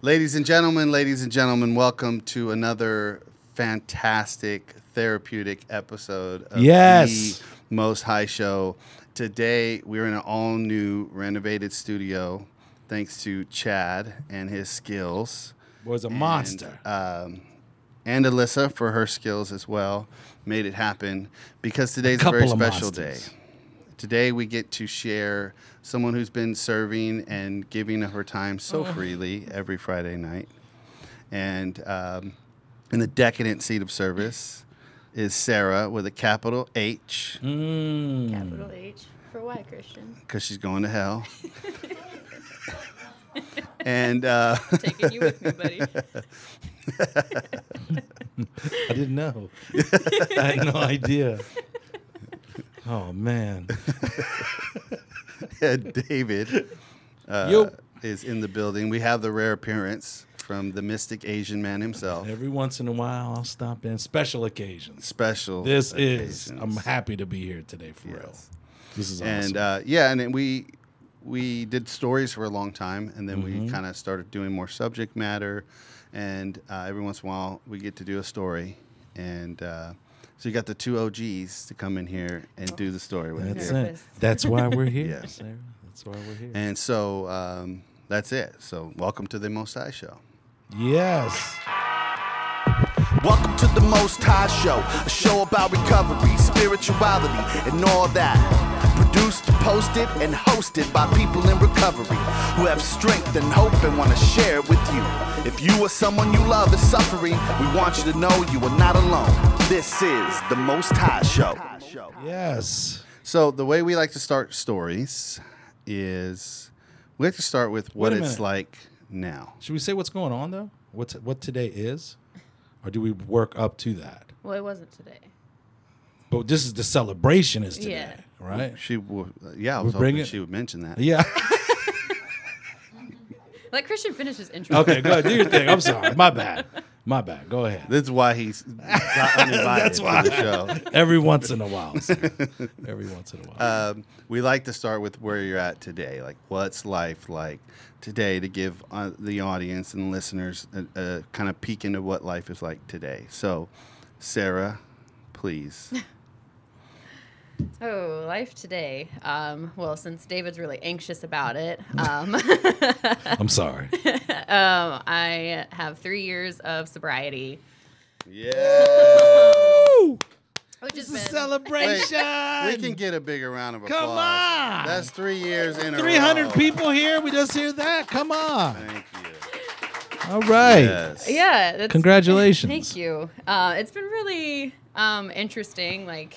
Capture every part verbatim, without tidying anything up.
Ladies and gentlemen, ladies and gentlemen, welcome to another fantastic therapeutic episode of Yes. the Most High Show. Today, we're in an all-new renovated studio, thanks to Chad and his skills. Was a and, monster. Um, and Alyssa for her skills as well. Made it happen because today's a, couple very of special monsters. day. Today we get to share someone who's been serving and giving of her time so freely every Friday night. And um, in the decadent seat of service is Sarah with a capital H, Mm. Capital H for why, Christian? because she's going to hell. and uh, Taking you with me, buddy. I didn't know. I had no idea. Oh, man. David uh, Yo. is in the building. We have the rare appearance from the mystic Asian man himself. Every once in a while, I'll stop in. Special occasions. Special. This is, occasions. I'm happy to be here today, for real. Yes. This is awesome. And uh, yeah, and then we we did stories for a long time, and then Mm-hmm. we kind of started doing more subject matter, and uh, every once in a while we get to do a story, and uh, so you got the two O Gs to come in here and do the story with That's you. it. Nervous. That's why we're here, Yeah. Sarah. That's why we're here. And so um, that's it. So welcome to the Most High Show. Yes. Welcome to the Most High Show, a show about recovery, spirituality, and all that. Produced, posted, and hosted by people in recovery who have strength and hope and want to share it with you. If you or someone you love is suffering, we want you to know you are not alone. This is the Most High Show. Yes. So the way we like to start stories is we like to start with what Wait a it's minute. like now. Should we say what's going on, though? What's, what today is? Or do we work up to that? Well, it wasn't today. But this is the celebration is today, Yeah. right? She, w- yeah, I We're was hoping bringing- she would mention that. Yeah. Let Christian finish his intro. Okay, go ahead. Do your thing. I'm sorry. My bad. My bad. Go ahead. This is why he's got uninvited That's why. to the show. Every once in a while. sir. Every once in a while. Um, we like to start with where you're at today. Like, what's life like today to give uh, the audience and listeners a, a kind of peek into what life is like today. So, Sarah, please. Oh, life today. Um, well, since David's really anxious about it, um, I'm sorry. um, I have three years of sobriety, Yeah. which has It's a been celebration. We can get a bigger round of applause. Come on. That's three years in a row. three hundred people here. We just hear that. Come on. Thank you. All right. Yes. Yeah. That's, Congratulations. Thank you. Uh, it's been really um, interesting. Like,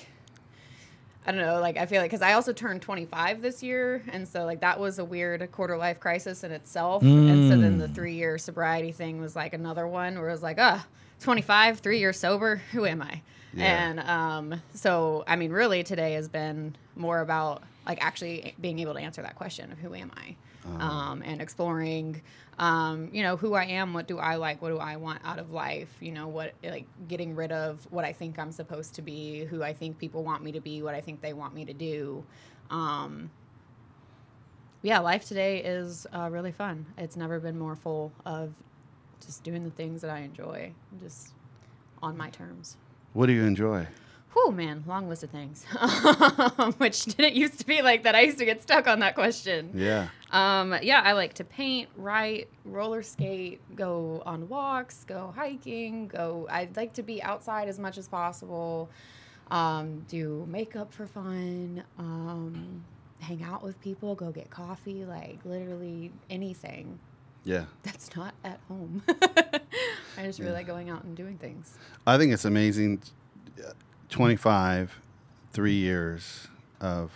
I don't know. Like, I feel like because I also turned twenty-five this year, and so like that was a weird quarter life crisis in itself. And so then the three year sobriety thing was like another one where it was like, ah, twenty-five, three years sober. Who am I? Yeah. And um, so I mean, really, today has been more about like actually being able to answer that question of who am I, um, and exploring. Um, you know, who I am, what do I like, what do I want out of life, you know, what, like, getting rid of what I think I'm supposed to be, who I think people want me to be, what I think they want me to do. Um, yeah, life today is uh, really fun. It's never been more full of just doing the things that I enjoy, just on my terms. What do you enjoy? Whew, man, long list of things, which didn't used to be like that. I used to get stuck on that question. Yeah. Um, yeah, I like to paint, write, roller skate, go on walks, go hiking, go. I'd like to be outside as much as possible. Um, do makeup for fun. Um, hang out with people, go get coffee, like literally anything Yeah. that's not at home. I just really like going out and doing things. I think it's amazing. twenty-five, three years of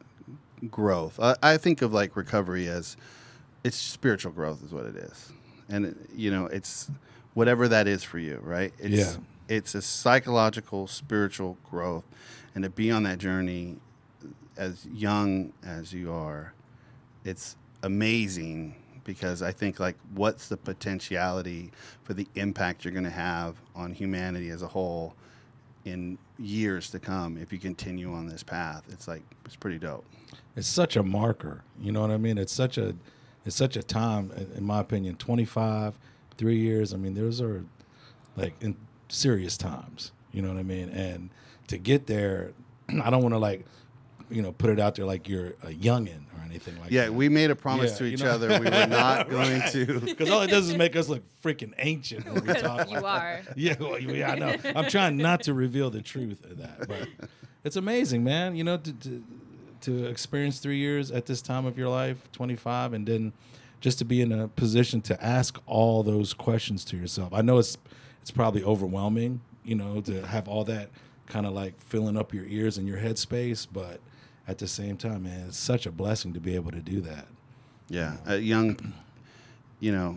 growth. I, I think of like recovery as it's spiritual growth is what it is. And, it, you know, it's whatever that is for you, right? It's, Yeah. It's a psychological, spiritual growth. And to be on that journey as young as you are, it's amazing because I think like what's the potentiality for the impact you're going to have on humanity as a whole in years to come if you continue on this path. It's like it's pretty dope. It's such a marker. You know what I mean? It's such a it's such a time, in- in my opinion, twenty-five, three years. I mean, those are like in serious times. You know what I mean? And to get there, I don't want to like, you know, put it out there like you're a youngin or anything like Yeah, that. we made a promise Yeah, to you each know? other we were not going to. Because all it does is make us look freaking ancient when we talk. You are. Yeah, well, yeah, I know. I'm trying not to reveal the truth of that, but it's amazing, man. You know, to, to to experience three years at this time of your life, twenty-five, and then just to be in a position to ask all those questions to yourself. I know it's it's probably overwhelming, you know, to have all that kind of like filling up your ears and your headspace, but at the same time, man, it's such a blessing to be able to do that. Yeah, a young, you know,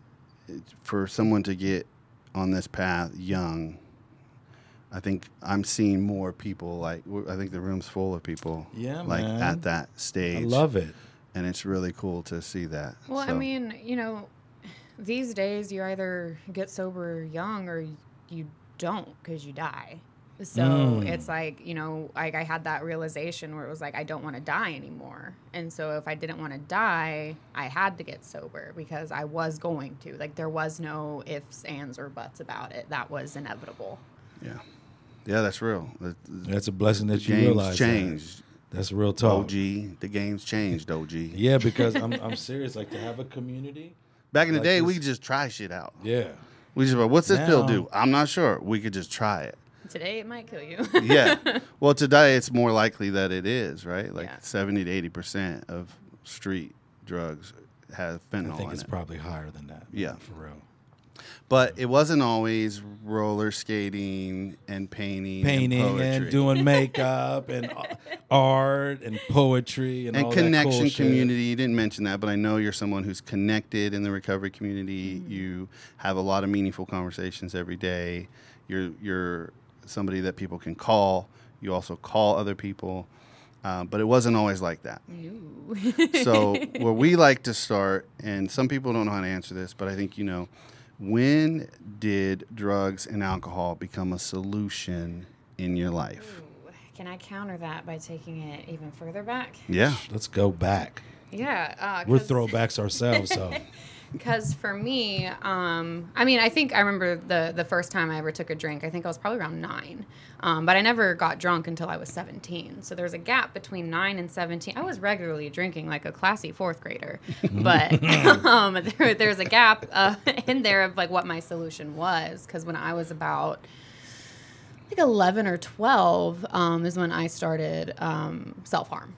for someone to get on this path young, I think I'm seeing more people like, I think the room's full of people Yeah, like man. at that stage. I love it. And it's really cool to see that. Well, I So, mean, you know, these days you either get sober young or you don't because you die. So Mm. it's like, you know, like I had that realization where it was like, I don't want to die anymore. And so if I didn't want to die, I had to get sober because I was going to. Like there was no ifs, ands, or buts about it. That was inevitable. yeah. Yeah, that's real. The, the, That's a blessing the that you game's realize. that. changed. That's real talk. O G, the game's changed, O G. Yeah, because I'm I'm serious. Like to have a community. Back in the Like day, this- we could just try shit out. Yeah. We just, what's this pill Now- do? I'm not sure. We could just try it. Today it might kill you. Yeah. Well, today it's more likely that it is, right? Like Yeah. seventy to eighty percent of street drugs have fentanyl I think in it's it. probably higher than that. Yeah. For real. But it wasn't always roller skating and painting, Painting and, and, poetry. doing makeup and a- art and poetry and, and all connection that cool shit. community. You didn't mention that, but I know you're someone who's connected in the recovery community. Mm-hmm. You have a lot of meaningful conversations every day. You're you're somebody that people can call. You also call other people, um, but it wasn't always like that. No. So where we like to start, and some people don't know how to answer this, but I think you know, when did drugs and alcohol become a solution in your life? Ooh, can I counter that by taking it even further back? Yeah. Let's go back. Yeah. Uh, We're 'cause- throwbacks ourselves, so Because for me, um, I mean, I think I remember the the first time I ever took a drink. I think I was probably around nine, um, but I never got drunk until I was seventeen. So there's a gap between nine and seventeen. I was regularly drinking like a classy fourth grader, but um, there, there's a gap uh, in there of like what my solution was. Because when I was about like eleven or twelve um, is when I started um, self harm.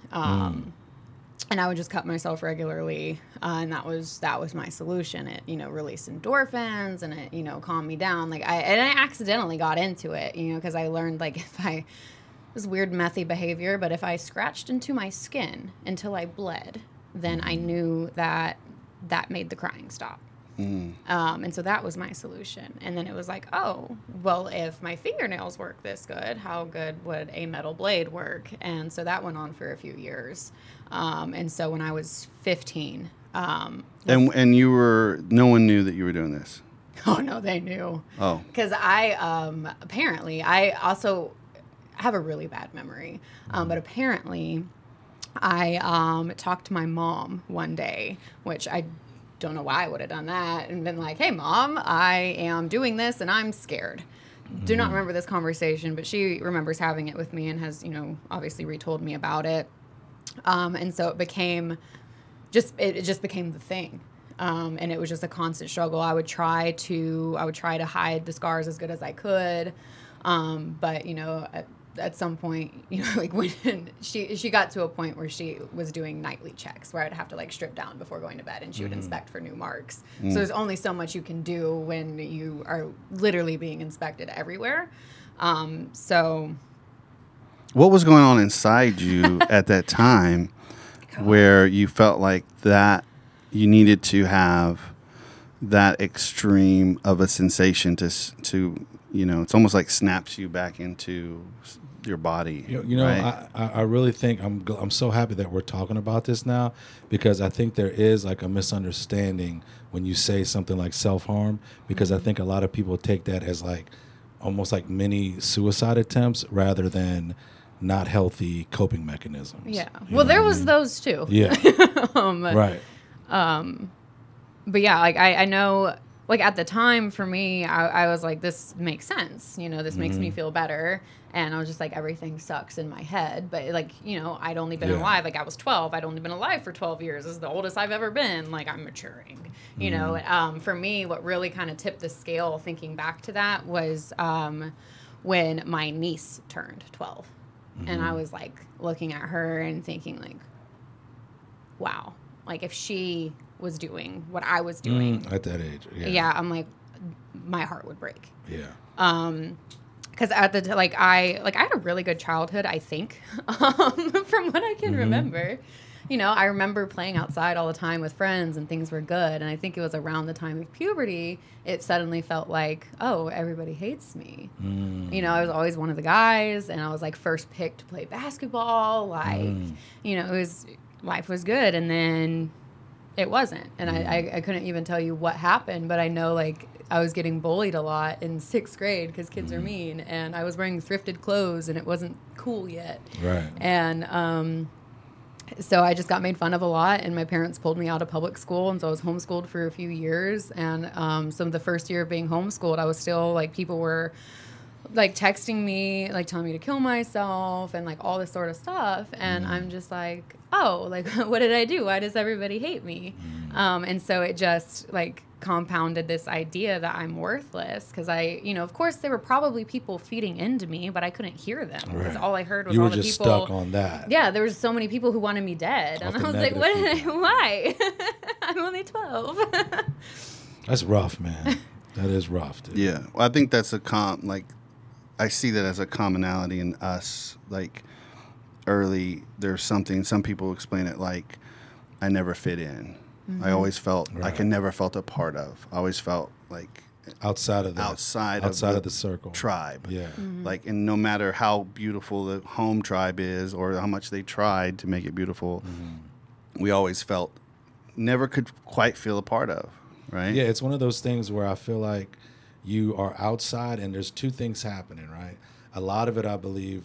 Um, And I would just cut myself regularly, uh, and that was that was my solution. It you know released endorphins, and it you know calmed me down. Like I and I accidentally got into it, you know, because I learned like if I this weird methy behavior, but if I scratched into my skin until I bled, then I knew that that made the crying stop. Mm. Um, and so that was my solution. And then it was like, oh, well, if my fingernails work this good, how good would a metal blade work? And so that went on for a few years. Um, and so when I was fifteen, um, And and you were no one knew that you were doing this. oh no, they knew. Oh. Because I um, apparently I also have a really bad memory, um, but apparently I um, talked to my mom one day, which I don't know why I would have done that, and been like, "Hey, mom, I am doing this and I'm scared." Do not remember this conversation, but she remembers having it with me and has, you know, obviously retold me about it. Um, and so it became just it, it just became the thing. Um, and it was just a constant struggle. I would try to I would try to hide the scars as good as I could. Um, but, you know, at, at some point, you know, like when she she got to a point where she was doing nightly checks where I'd have to like strip down before going to bed, and she would inspect for new marks. So there's only so much you can do when you are literally being inspected everywhere. Um, so What was going on inside you at that time where you felt like that you needed to have that extreme of a sensation to, s- to you know, it's almost like snaps you back into s- your body. You know, you know right? I, I I really think I'm gl- I'm so happy that we're talking about this now, because I think there is like a misunderstanding when you say something like self-harm, because I think a lot of people take that as like almost like mini suicide attempts rather than not healthy coping mechanisms. yeah, You well, know there what I was mean? those too. Yeah. um, Right. Um, but yeah, like I, I know, like at the time for me, I, I was like, this makes sense. You know, this makes me feel better. And I was just like, everything sucks in my head. But like, you know, I'd only been Yeah. alive. Like I was twelve. I'd only been alive for twelve years. This is the oldest I've ever been. Like I'm maturing, you Mm. know. Um, for me, what really kind of tipped the scale thinking back to that was um, when my niece turned twelve. Mm-hmm. And I was like looking at her and thinking like, wow, like if she was doing what I was doing, Mm, at that age. Yeah. yeah, I'm like, my heart would break. Yeah. Um, because at the t- like I like I had a really good childhood, I think, um, from what I can Mm-hmm. remember. You know, I remember playing outside all the time with friends and things were good. And I think it was around the time of puberty, it suddenly felt like, oh, everybody hates me. Mm. You know, I was always one of the guys, and I was like first picked to play basketball. Like, Mm. you know, it was life was good, and then it wasn't. And I, I I couldn't even tell you what happened, but I know like I was getting bullied a lot in sixth grade because kids are mean, and I was wearing thrifted clothes, and it wasn't cool yet. Right. And um, so I just got made fun of a lot, and my parents pulled me out of public school, and so I was homeschooled for a few years. And um, some of the first year of being homeschooled, I was still like people were like texting me, like telling me to kill myself and like all this sort of stuff. And I'm just like, oh, like what did I do? Why does everybody hate me? Um, and so it just like compounded this idea that I'm worthless because I, you know, of course there were probably people feeding into me, but I couldn't hear them because Right. all I heard was You all were the just people. stuck on that. Yeah, there was so many people who wanted me dead, Off and the I was like, negative "What? Did I, feedback. why? I'm only twelve." That's rough, man. That is rough, dude. Yeah, well, I think that's a com like I see that as a commonality in us. Like early, there's something. Some people explain it like I never fit in. I always felt I Right. could never felt a part of. I always felt like Outside of the outside outside of of the, the circle. tribe. Yeah. Like, and no matter how beautiful the home tribe is or how much they tried to make it beautiful, we always felt never could quite feel a part of. Right? Yeah, it's one of those things where I feel like you are outside and there's two things happening, right? A lot of it, I believe,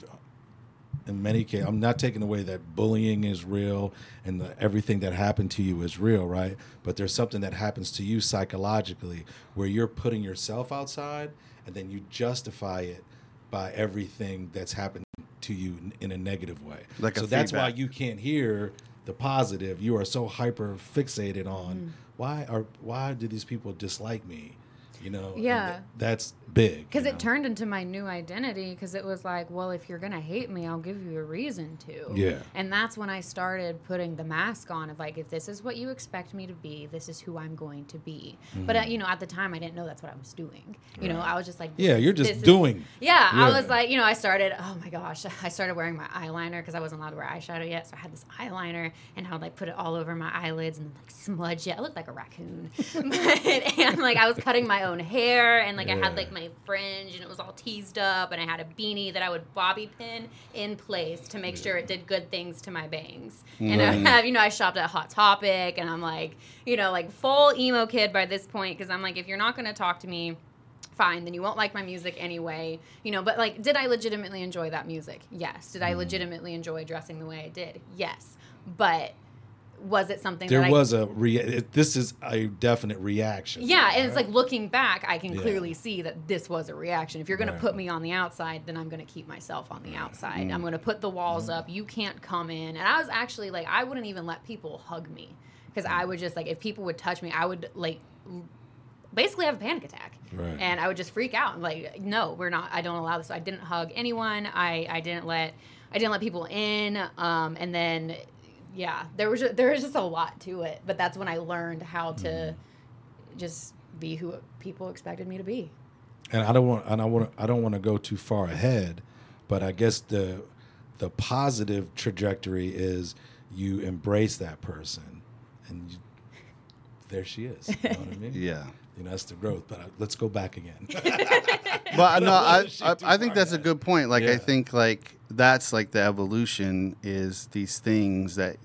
in many cases, I'm not taking away that bullying is real and the, everything that happened to you is real, right? But there's something that happens to you psychologically where you're putting yourself outside and then you justify it by everything that's happened to you in, in a negative way. Like a so that's why feedback. you can't hear the positive. You are so hyper fixated on why are why do these people dislike me? You know, and Yeah. th- that's big. Because you it know? turned into my new identity. Because it was like, well, if you're gonna hate me, I'll give you a reason to. Yeah. And that's when I started putting the mask on of like, if this is what you expect me to be, this is who I'm going to be. But uh, you know, at the time, I didn't know that's what I was doing. You know, Right. I was just like, Yeah, this you're is- just this is- doing. Yeah, I Yeah. was like, you know, I started. Oh my gosh, I started wearing my eyeliner because I wasn't allowed to wear eyeshadow yet. So I had this eyeliner, and I would like put it all over my eyelids and like smudge it. I looked like a raccoon, but, and like I was cutting my own hair, and like I Yeah. had like my fringe, and it was all teased up, and I had a beanie that I would bobby pin in place to make sure it did good things to my bangs. And I have, you know, I shopped at Hot Topic, and I'm like, you know, like full emo kid by this point because I'm like, if you're not going to talk to me, fine, then you won't like my music anyway, you know. But like, did I legitimately enjoy that music? Yes. Did I legitimately enjoy dressing the way I did? Yes. But was it something There that was a rea- it, this is a definite reaction. I, yeah, and it's right? like looking back, I can Yeah. clearly see that this was a reaction. If you're going Right. to put me on the outside, then I'm going to keep myself on the outside. I'm going to put the walls up. You can't come in. And I was actually like, I wouldn't even let people hug me because I would just like, if people would touch me, I would like basically have a panic attack. Right. And I would just freak out and like, no, we're not, I don't allow this. So I didn't hug anyone. I, I didn't let, I didn't let people in. Um, and then, yeah, there was, just, there was just a lot to it, but that's when I learned how to Mm. just be who people expected me to be. And I don't want and I want I don't want to go too far ahead, but I guess the the positive trajectory is you embrace that person, and you, there she is. You know what I mean? Yeah. You know, that's the growth. But I, let's go back again. Well, no, I, Shit I, too I think far that's a ahead. good point. Like, Yeah. I think like that's like the evolution is these things that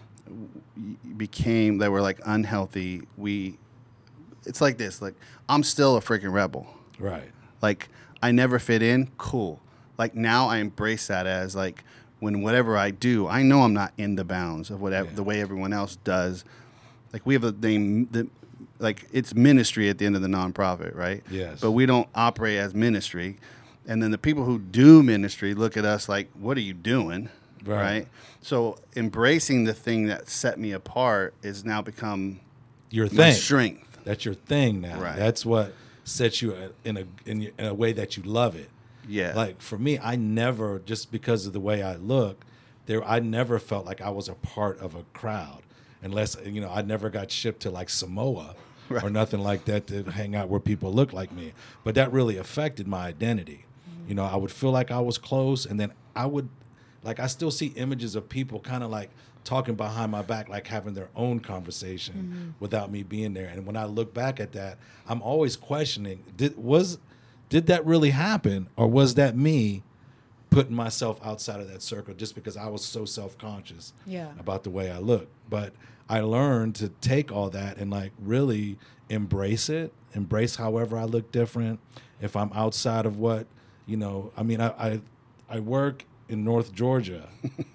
w- became that were like unhealthy. We, it's like this. Like, I'm still a freaking rebel. Right. Like, I never fit in. Cool. Like, now I embrace that as like when whatever I do, I know I'm not in the bounds of whatever Yeah. the way everyone else does. like we have a name that, like it's ministry at the end of the nonprofit, right? Yes. But we don't operate as ministry. And then the people who do ministry look at us like, what are you doing? Right. Right. So embracing the thing that set me apart is now become Your my thing. strength. That's your thing now. Right. That's what sets you in a in, in a way that you love it. Yeah. Like for me, I never, just because of the way I look, there I never felt like I was a part of a crowd, unless you know I never got shipped to like Samoa Right. or nothing like that to hang out where people look like me. But that really affected my identity. You know, I would feel like I was close, and then I would, like, I still see images of people kind of like talking behind my back, like having their own conversation Mm-hmm. without me being there. And when I look back at that, I'm always questioning: did was did that really happen, or was that me putting myself outside of that circle just because I was so self-conscious Yeah. about the way I look? But I learned to take all that and like really embrace it, embrace however I look different. If I'm outside of what, you know, I mean, I I, I work in North Georgia.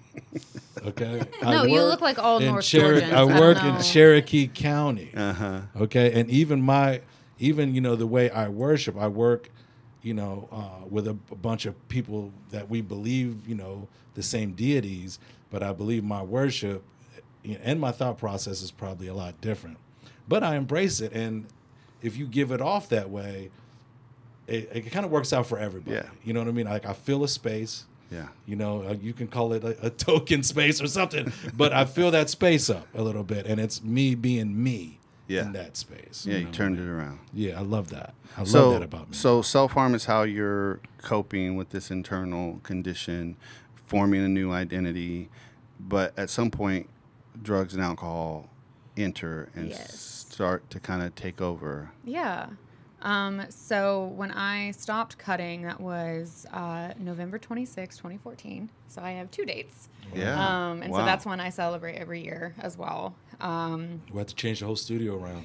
Okay. I No, you work look like all in North Chero- Georgians. I I don't work in know. Cherokee County. Uh-huh. Okay, and even my, even you know the way I worship, I work, you know, uh, with a, a bunch of people that we believe, you know, the same deities, but I believe my worship and my thought process is probably a lot different. But I embrace it, and if you give it off that way, it, it kind of works out for everybody. Yeah. You know what I mean? Like I fill a space. Yeah. You know, uh, you can call it a, a token space or something, but I fill that space up a little bit, and it's me being me Yeah. in that space. Yeah, you know? turned it around. Yeah, I love that. I So, love that about me. so self-harm is how you're coping with this internal condition, forming a new identity, but at some point, drugs and alcohol enter and Yes. start to kind of take over. Yeah. Um, so when I stopped cutting, that was uh, November twenty-sixth, twenty fourteen. So I have two dates. Yeah. Um, and Wow. so that's one I celebrate every year as well. Um, We'll have to change the whole studio around.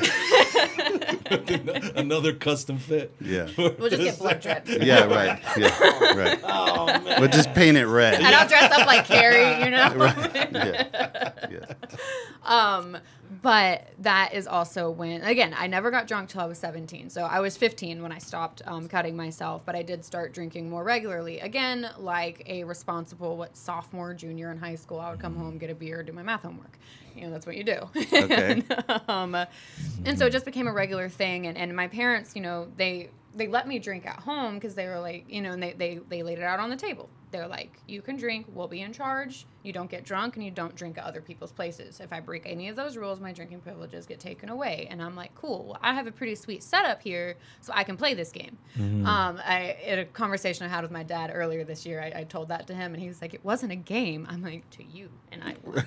Another custom fit. Yeah. we'll just get blood drips. Yeah, right. Yeah, right. Oh, man. We'll just paint it red. And I'll dress up like Carrie, you know? Right. Yeah. Yeah. Um, but that is also when, again, I never got drunk till I was seventeen. So I was fifteen when I stopped um, cutting myself, but I did start drinking more regularly. Again, like a responsible, what, sophomore, junior in high school, I would come home, get a beer, do my math homework. You know, that's what you do. Okay. and, um, and so it just became a regular thing. And, and my parents, you know, they, they let me drink at home because they were like, you know, and they, they, they laid it out on the table. They're like, you can drink, we'll be in charge. You don't get drunk and you don't drink at other people's places. If I break any of those rules, my drinking privileges get taken away. And I'm like, cool, well, I have a pretty sweet setup here so I can play this game. Mm-hmm. Um, I, in a conversation I had with my dad earlier this year, I, I told that to him and he was like, it wasn't a game. I'm like, to you, and I won.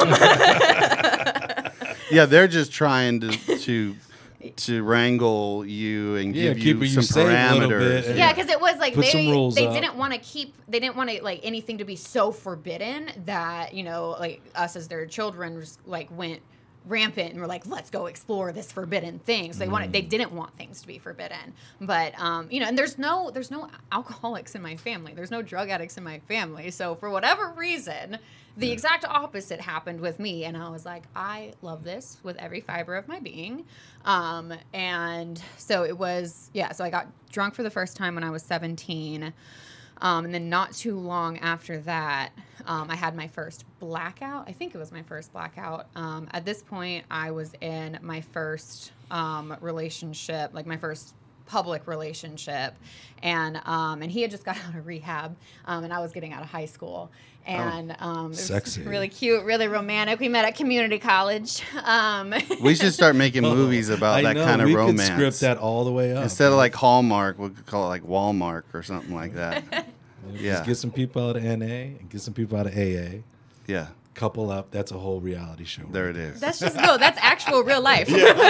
Yeah, they're just trying to to to wrangle you and Yeah, give keeping you you some safe a little parameters. bit and- Yeah, because it was like Put they some rules they up. didn't want to keep they didn't want to like anything to be so forbidden that you know like us as their children just like went rampant and were like, let's go explore this forbidden thing. So they wanted they didn't want things to be forbidden. But um, you know, and there's no there's no alcoholics in my family. There's no drug addicts in my family. So for whatever reason, the exact opposite happened with me, and I was like, I love this with every fiber of my being. Um, and so it was, yeah, so I got drunk for the first time when I was seventeen. Um, and then not too long after that, um, I had my first blackout. I think it was my first blackout. Um, at this point, I was in my first um, relationship, like my first public relationship, and um, and he had just got out of rehab, um, and I was getting out of high school, and um, it was Sexy. really cute, really romantic. We met at community college. Um, We should start making movies about I that know, kind of we romance. could script that all the way up. Instead of like Hallmark, we could call it like Walmart or something like that. Yeah. Just get some people out of N A and get some people out of A A. Yeah, Couple up. That's a whole reality show. there it is. that's just no, that's actual real life.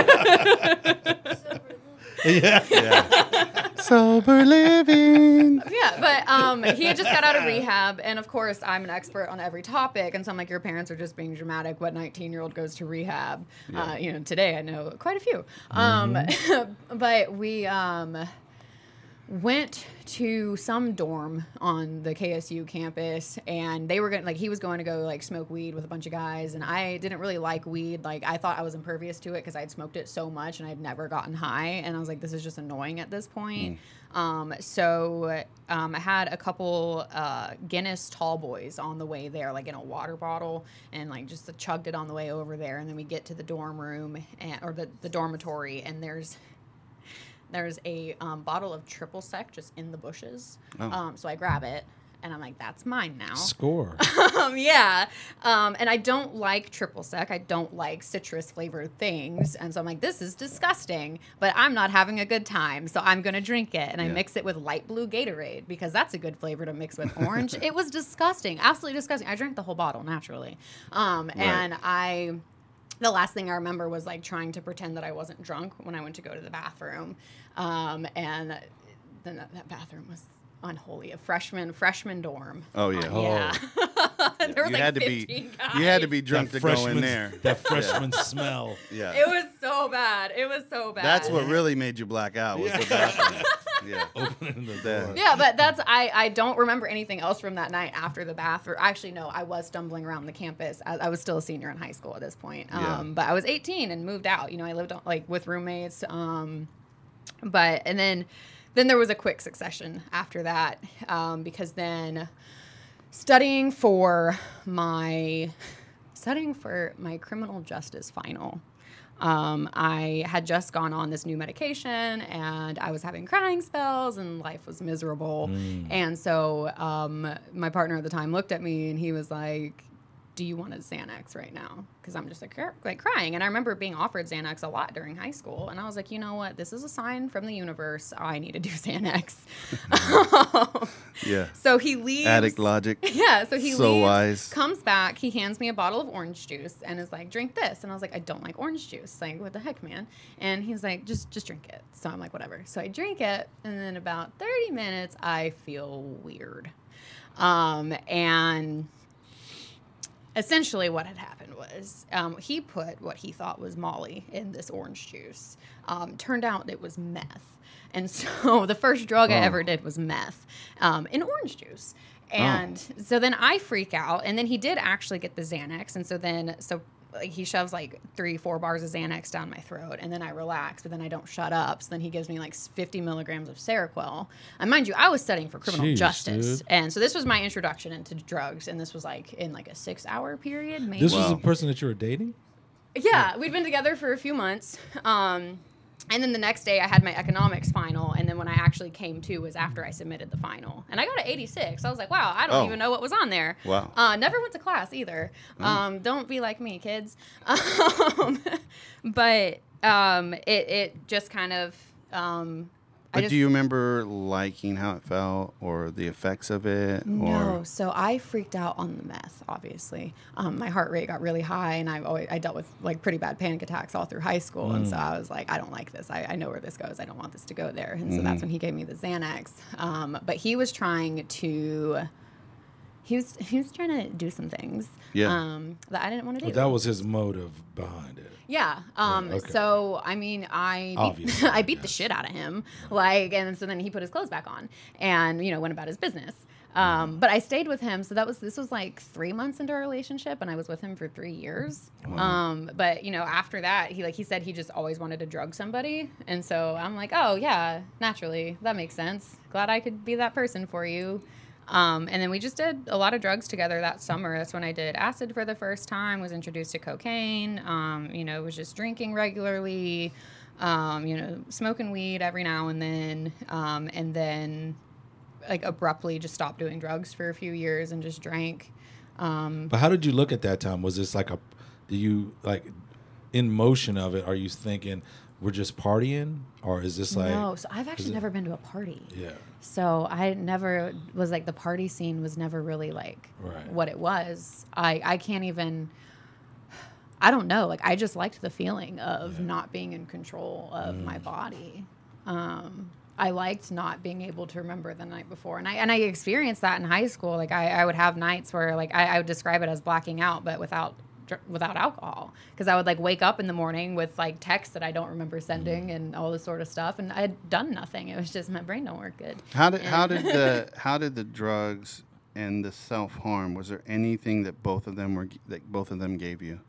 yeah. Yeah. Sober living. Yeah, but um, he had just got out of rehab, and of course, I'm an expert on every topic, and so I'm like, your parents are just being dramatic. What nineteen-year-old goes to rehab? Uh, you know, today I know quite a few. Um, but we, um, went to some dorm on the K S U campus, and they were going like he was going to go like smoke weed with a bunch of guys, and I didn't really like weed. Like I thought I was impervious to it because I'd smoked it so much and I'd never gotten high, and I was like, this is just annoying at this point. Mm. Um, so um, I had a couple uh, Guinness tall boys on the way there, like in a water bottle, and like just chugged it on the way over there, and then we get to the dorm room and, or the, the dormitory, and there's There's a um, bottle of triple sec just in the bushes. Oh. Um, so I grab it, and I'm like, that's mine now. Score. um, yeah. Um, and I don't like triple sec. I don't like citrus-flavored things. And so I'm like, this is disgusting, but I'm not having a good time, so I'm going to drink it. And I yeah. mix it with light blue Gatorade because that's a good flavor to mix with orange. It was disgusting. Absolutely disgusting. I drank the whole bottle, naturally. Um, right. And I... The last thing I remember was like trying to pretend that I wasn't drunk when I went to go to the bathroom, um, and then that, that bathroom was unholy. A freshman freshman dorm. Oh yeah, uh, yeah. Oh. There was you like had to be guys. you had to be drunk that to go in there. That freshman smell. Yeah, it was so bad. It was so bad. That's what really made you black out was yeah. the bathroom. Yeah, opening the door. Yeah, but that's I, I don't remember anything else from that night after the bathroom. Actually, no, I was stumbling around the campus. I, I was still a senior in high school at this point. Um, yeah. But I was eighteen and moved out. You know, I lived on, like with roommates. Um, but and then then there was a quick succession after that um, because then studying for my studying for my criminal justice final. Um, I had just gone on this new medication, and I was having crying spells, and life was miserable. Mm. And so um, my partner at the time looked at me, and he was like, do you want a Xanax right now? Because I'm just like, like crying. And I remember being offered Xanax a lot during high school. And I was like, you know what? This is a sign from the universe. I need to do Xanax. Yeah. So he leaves. Addict logic. Yeah. So he so leaves, wise. comes back. He hands me a bottle of orange juice and is like, drink this. And I was like, I don't like orange juice. Like, what the heck, man? And he's like, just, just drink it. So I'm like, whatever. So I drink it. And then about thirty minutes, I feel weird. Um, and... Essentially what had happened was um, he put what he thought was Molly in this orange juice. Um, turned out it was meth. And so the first drug oh. I ever did was meth um, in orange juice. And oh. so then I freak out. And then he did actually get the Xanax. And so then, so like he shoves like three, four bars of Xanax down my throat, and then I relax, but then I don't shut up. So then he gives me like fifty milligrams of Seroquel. And mind you, I was studying for criminal Jeez, justice, dude. And so this was my introduction into drugs, and this was like in like a six-hour period. Maybe. This was wow. the person that you were dating? Yeah, we'd been together for a few months. Um, And then the next day I had my economics final, and then when I actually came to was after I submitted the final. And I got an eighty-six. I was like, wow, I don't oh. even know what was on there. Wow. Uh, never went to class either. Mm. Um, don't be like me, kids. Um, but um, it, it just kind of... Um, But I just, do you remember liking how it felt or the effects of it? No. Or? So I freaked out on the meth, obviously. Um, my heart rate got really high, and I always I dealt with like pretty bad panic attacks all through high school. Mm. And so I was like, I don't like this. I, I know where this goes. I don't want this to go there. And mm-hmm. so that's when he gave me the Xanax. Um, but he was trying to... He was he was trying to do some things yeah. um, that I didn't want to do. But that was his motive behind it. Yeah. Um, yeah okay. So I mean, I beat, I beat the shit out of him, like, and so then he put his clothes back on, and you know went about his business. Um, but I stayed with him, so that was this was like three months into our relationship, and I was with him for three years. Wow. Um, but you know, after that, he like he said he just always wanted to drug somebody, and so I'm like, oh yeah, naturally, that makes sense. Glad I could be that person for you. Um, and then we just did a lot of drugs together that summer. That's when I did acid for the first time, was introduced to cocaine, um, you know, was just drinking regularly, um, you know, smoking weed every now and then, um, and then like abruptly just stopped doing drugs for a few years and just drank. Um, but how did you look at that time? Was this like a, do you like in motion of it, are you thinking we're just partying, or is this like... No, so I've actually never been to a party. Yeah. So I never was like, the party scene was never really like right. what it was. I, I can't even, I don't know. Like, I just liked the feeling of yeah. not being in control of mm. my body. Um, I liked not being able to remember the night before. And I, and I experienced that in high school. Like I, I would have nights where like, I, I would describe it as blacking out, but without dr- without alcohol, because I would like wake up in the morning with like texts that I don't remember sending and all this sort of stuff, and I had done nothing. It was just my brain don't work good. How did And- how did the how did the drugs and the self harm? Was there anything that both of them were that both of them gave you?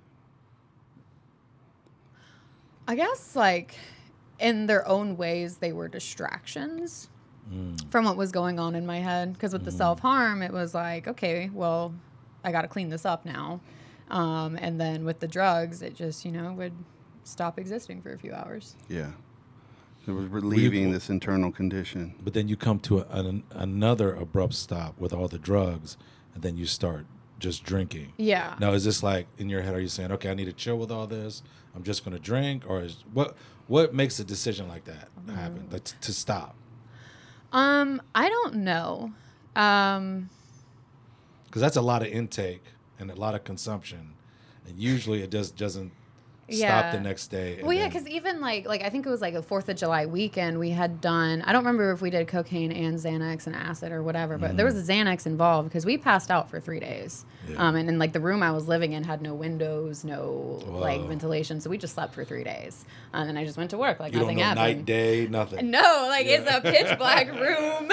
I guess like in their own ways they were distractions from what was going on in my head. Because with the self harm, it was like, okay, well, I got to clean this up now. Um, and then with the drugs, it just, you know, would stop existing for a few hours. Yeah, it was relieving you- this internal condition. But then you come to a, an, another abrupt stop with all the drugs, and then you start just drinking. Yeah. Now, is this like in your head? Are you saying, okay, I need to chill with all this? I'm just going to drink, or is what? What makes a decision like that happen? Like t- to stop? Um, I don't know. Um, Because that's a lot of intake and a lot of consumption, and usually it just doesn't Yeah. stop the next day. and well, yeah, then- because even like like I think it was like a Fourth of July weekend, we had done. I don't remember if we did cocaine and Xanax and acid or whatever, but there was a Xanax involved because we passed out for three days. Yeah. Um, and then like the room I was living in had no windows, no like Whoa. ventilation, so we just slept for three days. And then I just went to work like you don't nothing know happened. night, day, nothing. No, like it's a pitch black room.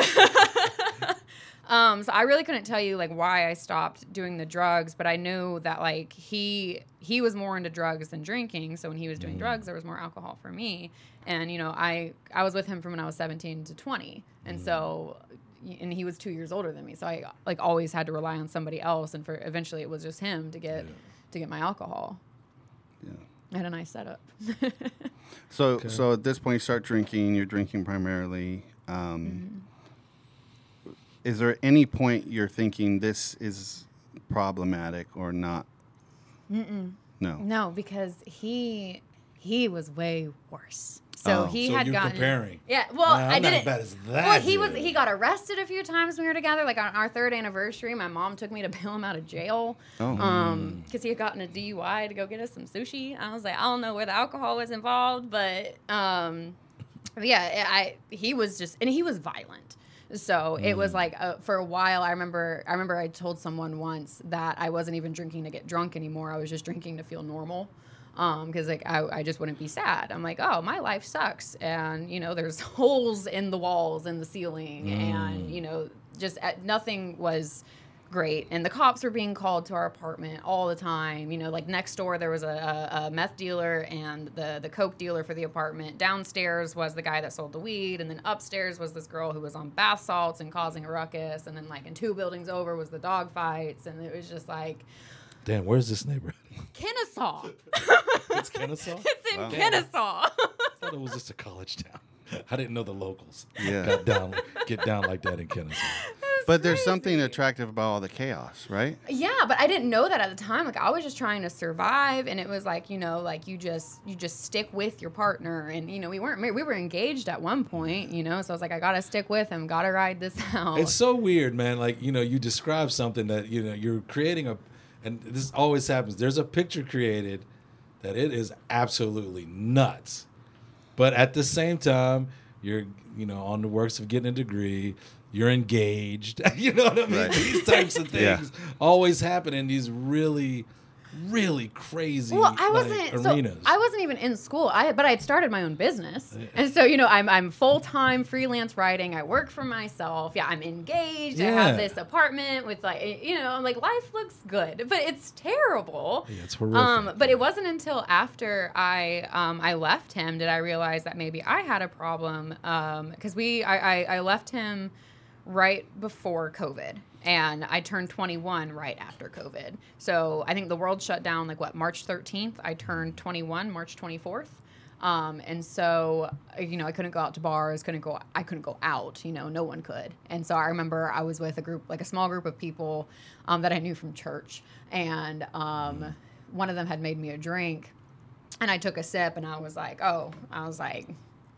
um, so I really couldn't tell you like why I stopped doing the drugs, but I knew that like he he was more into drugs than drinking. So when he was doing drugs, there was more alcohol for me. And you know, I I was with him from when I was seventeen to twenty, and so and he was two years older than me. So I like always had to rely on somebody else, and for eventually it was just him to get Yeah. to get my alcohol. Yeah. I had a nice setup. So so at this point you start drinking. You're drinking primarily. Um, Is there any point you're thinking this is problematic or not? Mm-mm. No. No, because he he was way worse. So Oh. he So had you're gotten comparing. Yeah, well, Uh, I'm I not didn't. as bad as that. Well, he was dude. he got arrested a few times when we were together. Like on our third anniversary, my mom took me to bail him out of jail. Oh. Um, because he had gotten a D U I to go get us some sushi. I was like, I don't know where the alcohol was involved, but um, yeah, I he was just and he was violent. So it was like uh, for a while. I remember. I remember I told someone once that I wasn't even drinking to get drunk anymore. I was just drinking to feel normal, because like I, I just wouldn't be sad. I'm like, oh, my life sucks, and you know, there's holes in the walls and the ceiling, and you know, just uh, nothing was great. And the cops were being called to our apartment all the time. You know, like next door there was a, a, a meth dealer and the the coke dealer for the apartment. Downstairs was the guy that sold the weed, and then upstairs was this girl who was on bath salts and causing a ruckus. And then like in two buildings over was the dog fights, and it was just like Damn, where's this neighborhood? Kennesaw. It's Kennesaw? It's in Wow. Kennesaw. I thought it was just a college town. I didn't know the locals Yeah. got down, get down like that in Kennesaw. But there's crazy. something attractive about all the chaos, right? Yeah, but I didn't know that at the time. Like I was just trying to survive, and it was like, you know, like you just you just stick with your partner, and you know, we weren't married. We were engaged at one point, you know, so I was like, I gotta stick with him, gotta ride this out. It's so weird, man. Like, you know, you describe something that, you know, you're creating a, and this always happens. There's a picture created that it is absolutely nuts. But at the same time, you're, you know, on the works of getting a degree. You're engaged. You know what I mean? Right. These types of Yeah. things always happen in these really, really crazy Well, I like, wasn't. So arenas. I wasn't even in school. I but I had started my own business, and so you know, I'm I'm full time freelance writing. I work for myself. Yeah, I'm engaged. I Yeah. have this apartment with like you know, like life looks good, but it's terrible. Yeah, it's horrific. Um, but it wasn't until after I um, I left him did I realize that maybe I had a problem because we I, I I left him right before COVID. And I turned twenty-one right after COVID. So I think the world shut down like what, March thirteenth? I turned twenty-one, March twenty-fourth. Um, and so, you know, I couldn't go out to bars, couldn't go, I couldn't go out, you know, no one could. And so I remember I was with a group, like a small group of people um, that I knew from church. And um, one of them had made me a drink. And I took a sip and I was like, oh, I was like,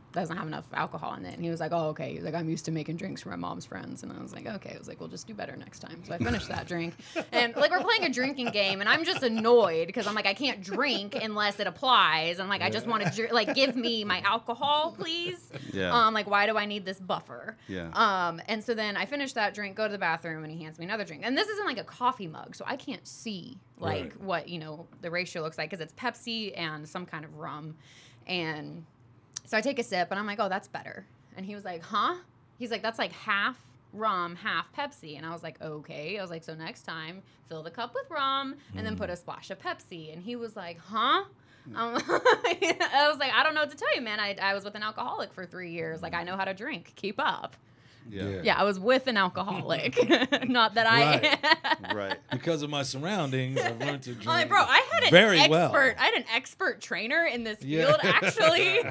doesn't have enough alcohol in it. And he was like, oh, okay. He's like, I'm used to making drinks for my mom's friends. And I was like, okay. I was like, we'll just do better next time. So I finished that drink. And like, we're playing a drinking game, and I'm just annoyed because I'm like, I can't drink unless it applies. I'm like, I just want to dr- like give me my alcohol, please. Yeah. Um, like, why do I need this buffer? Yeah. Um, and so then I finish that drink, go to the bathroom, and he hands me another drink. And this isn't like a coffee mug, so I can't see like Right. what, you know, the ratio looks like because it's Pepsi and some kind of rum. And so I take a sip, and I'm like, oh, that's better. And he was like, huh? He's like, that's like half rum, half Pepsi. And I was like, okay. I was like, so next time, fill the cup with rum and then put a splash of Pepsi. And he was like, huh? Um, I was like, I don't know what to tell you, man. I, I was with an alcoholic for three years. Like, I know how to drink. Keep up. Yeah. Yeah, I was with an alcoholic. Not that I... Right. Because of my surroundings, I've learned to drink. I'm like, bro, I had an very expert. well. I had an expert trainer in this Yeah. field, actually.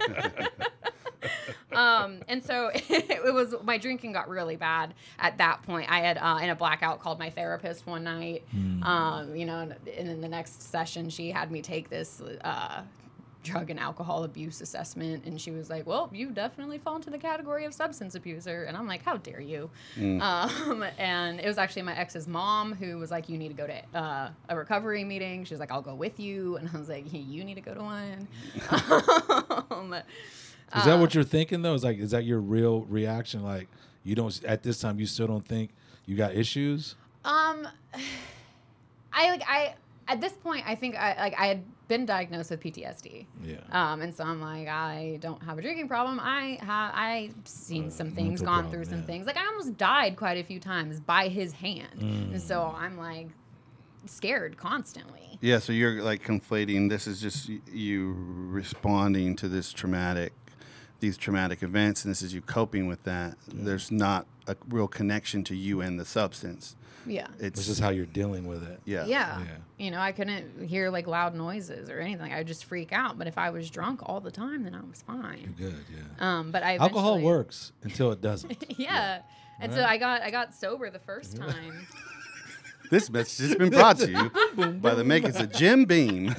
um, and so it was. My drinking got really bad at that point. I had uh, in a blackout called my therapist one night. Mm. Um, you know, and, and in the next session, she had me take this. Uh, drug and alcohol abuse assessment, and she was like, well, you definitely fall into the category of substance abuser. And I'm like, how dare you? Mm. Um, and it was actually my ex's mom who was like, you need to go to uh, a recovery meeting. She was like, I'll go with you. And I was like, hey, you need to go to one. um, Is that what you're thinking though? Is like, is that your real reaction? Like, you don't at this time, you still don't think you got issues? Um, I like I at this point I think I like I had been diagnosed with P T S D. Yeah. Um, and so I'm like, I don't have a drinking problem. I have I've seen Uh, some things, mental gone problem, through some yeah. things. Like I almost died quite a few times by his hand, Mm. and so I'm like scared constantly. Yeah, so you're like conflating. This is just y- you responding to this traumatic, these traumatic events, and this is you coping with that. There's not a real connection to you and the substance. Yeah. It's This is how you're dealing with it. yeah, Yeah. Yeah. You know, I couldn't hear like loud noises or anything. I would just freak out. But if I was drunk all the time, then I was fine. You're good, yeah. Um, but I Alcohol eventually- works until it doesn't. yeah. And so Right. I got I got sober the first time. This message has been brought to you by the makers of Jim Beam.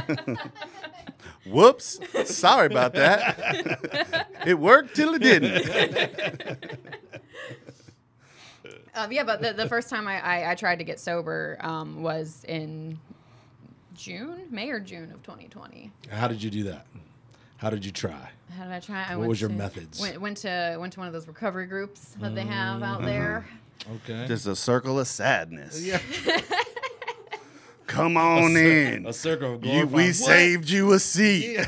Whoops, sorry about that. It worked till it didn't. Um, yeah, but the, the first time I, I, I tried to get sober um, was in June, May or June of twenty twenty. How did you do that? How did you try? How did I try? I What went was your to- methods? Went, went to went to one of those recovery groups that they have out there. Okay. Just a circle of sadness. Yeah. Come on in. A circle of You, glorified- we What? saved you a seat.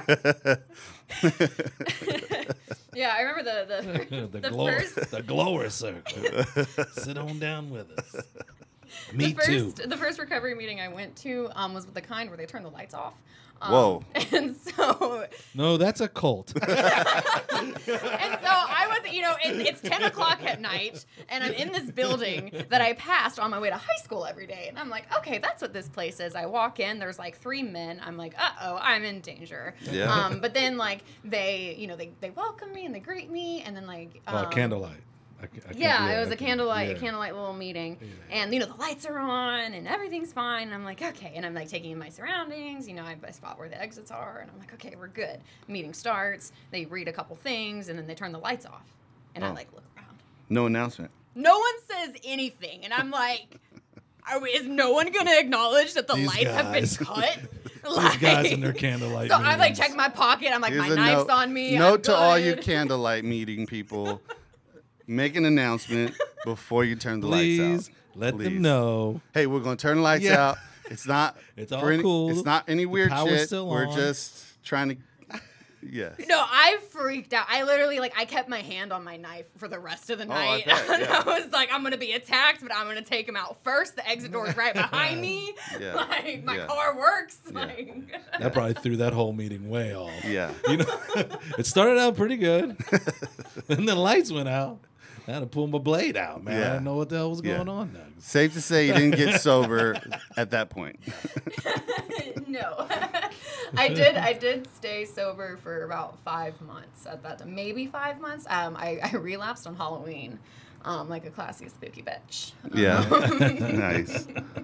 Yeah, I remember the the, the, the glow, first the glower circle. Sit on down with us. Me the first, too. The first recovery meeting I went to um, was with the kind where they turn the lights off. Um, Whoa. And so, No, that's a cult. and so I was, you know, it's, it's ten o'clock at night, and I'm in this building that I passed on my way to high school every day. And I'm like, okay, that's what this place is. I walk in, there's like three men. I'm like, uh-oh, I'm in danger. Yeah. Um, but then, like, they, you know, they, they welcome me and they greet me, and then, like... Oh, Um, candlelight. I ca- I can't- Yeah, it was I a can- candlelight, yeah. a candlelight little meeting, Yeah. and you know the lights are on and everything's fine. And I'm like, okay, and I'm like taking in my surroundings. You know, I, I spot where the exits are, and I'm like, okay, we're good. Meeting starts. They read a couple things, and then they turn the lights off, and I Oh. like look around. No announcement. No one says anything, and I'm like, are we, is no one gonna acknowledge that the These lights have been guys. cut? These guys in their candlelight. So I like meetings. check my pocket. I'm like, Here's my a knife's note. on me. Note I'm to all you good. candlelight meeting people: make an announcement before you turn the Please lights out. let Please. them know. Hey, we're going to turn the lights Yeah. out. It's not. It's all for any, cool. It's not any The weird power's shit. still We're on. just trying to. Yeah. No, I freaked out. I literally, like, I kept my hand on my knife for the rest of the Oh, I night. bet, yeah. I was like, I'm going to be attacked, but I'm going to take him out first. The exit door is right behind me. Yeah. Like, my Yeah. car works. Yeah. Like, That probably threw that whole meeting way off. Yeah. You know, it started out pretty good, and the lights went out. I had to pull my blade out, man. I Yeah. didn't know what the hell was Yeah. going on next. Safe to say you didn't get sober at that point. no. I did I did stay sober for about five months at that time. Maybe five months. Um, I, I relapsed on Halloween. Um, like a classy spooky bitch. Yeah. Um, Nice.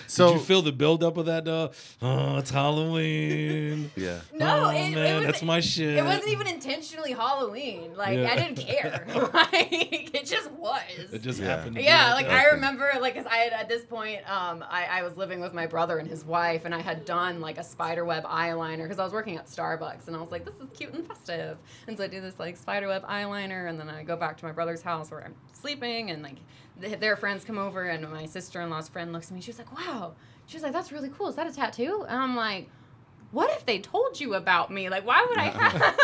So Did you feel the buildup of that, though? Oh, it's Halloween. yeah. No, oh, it, man, it was, that's my shit. It wasn't even intentionally Halloween. Like Yeah. I didn't care. Like it just was. It just Yeah. happened. To be Yeah, like that. I remember, like, cause I had at this point, um, I, I was living with my brother and his wife, and I had done like a spiderweb eyeliner because I was working at Starbucks, and I was like, this is cute and festive, and so I do this like spiderweb eyeliner, and then I go back to my brother's house where I'm sleeping, and like th- their friends come over, and my sister-in-law's friend looks at me, she's like, wow, she's like, that's really cool. Is that a tattoo? And I'm like, what if they told you about me? Like, why would I have?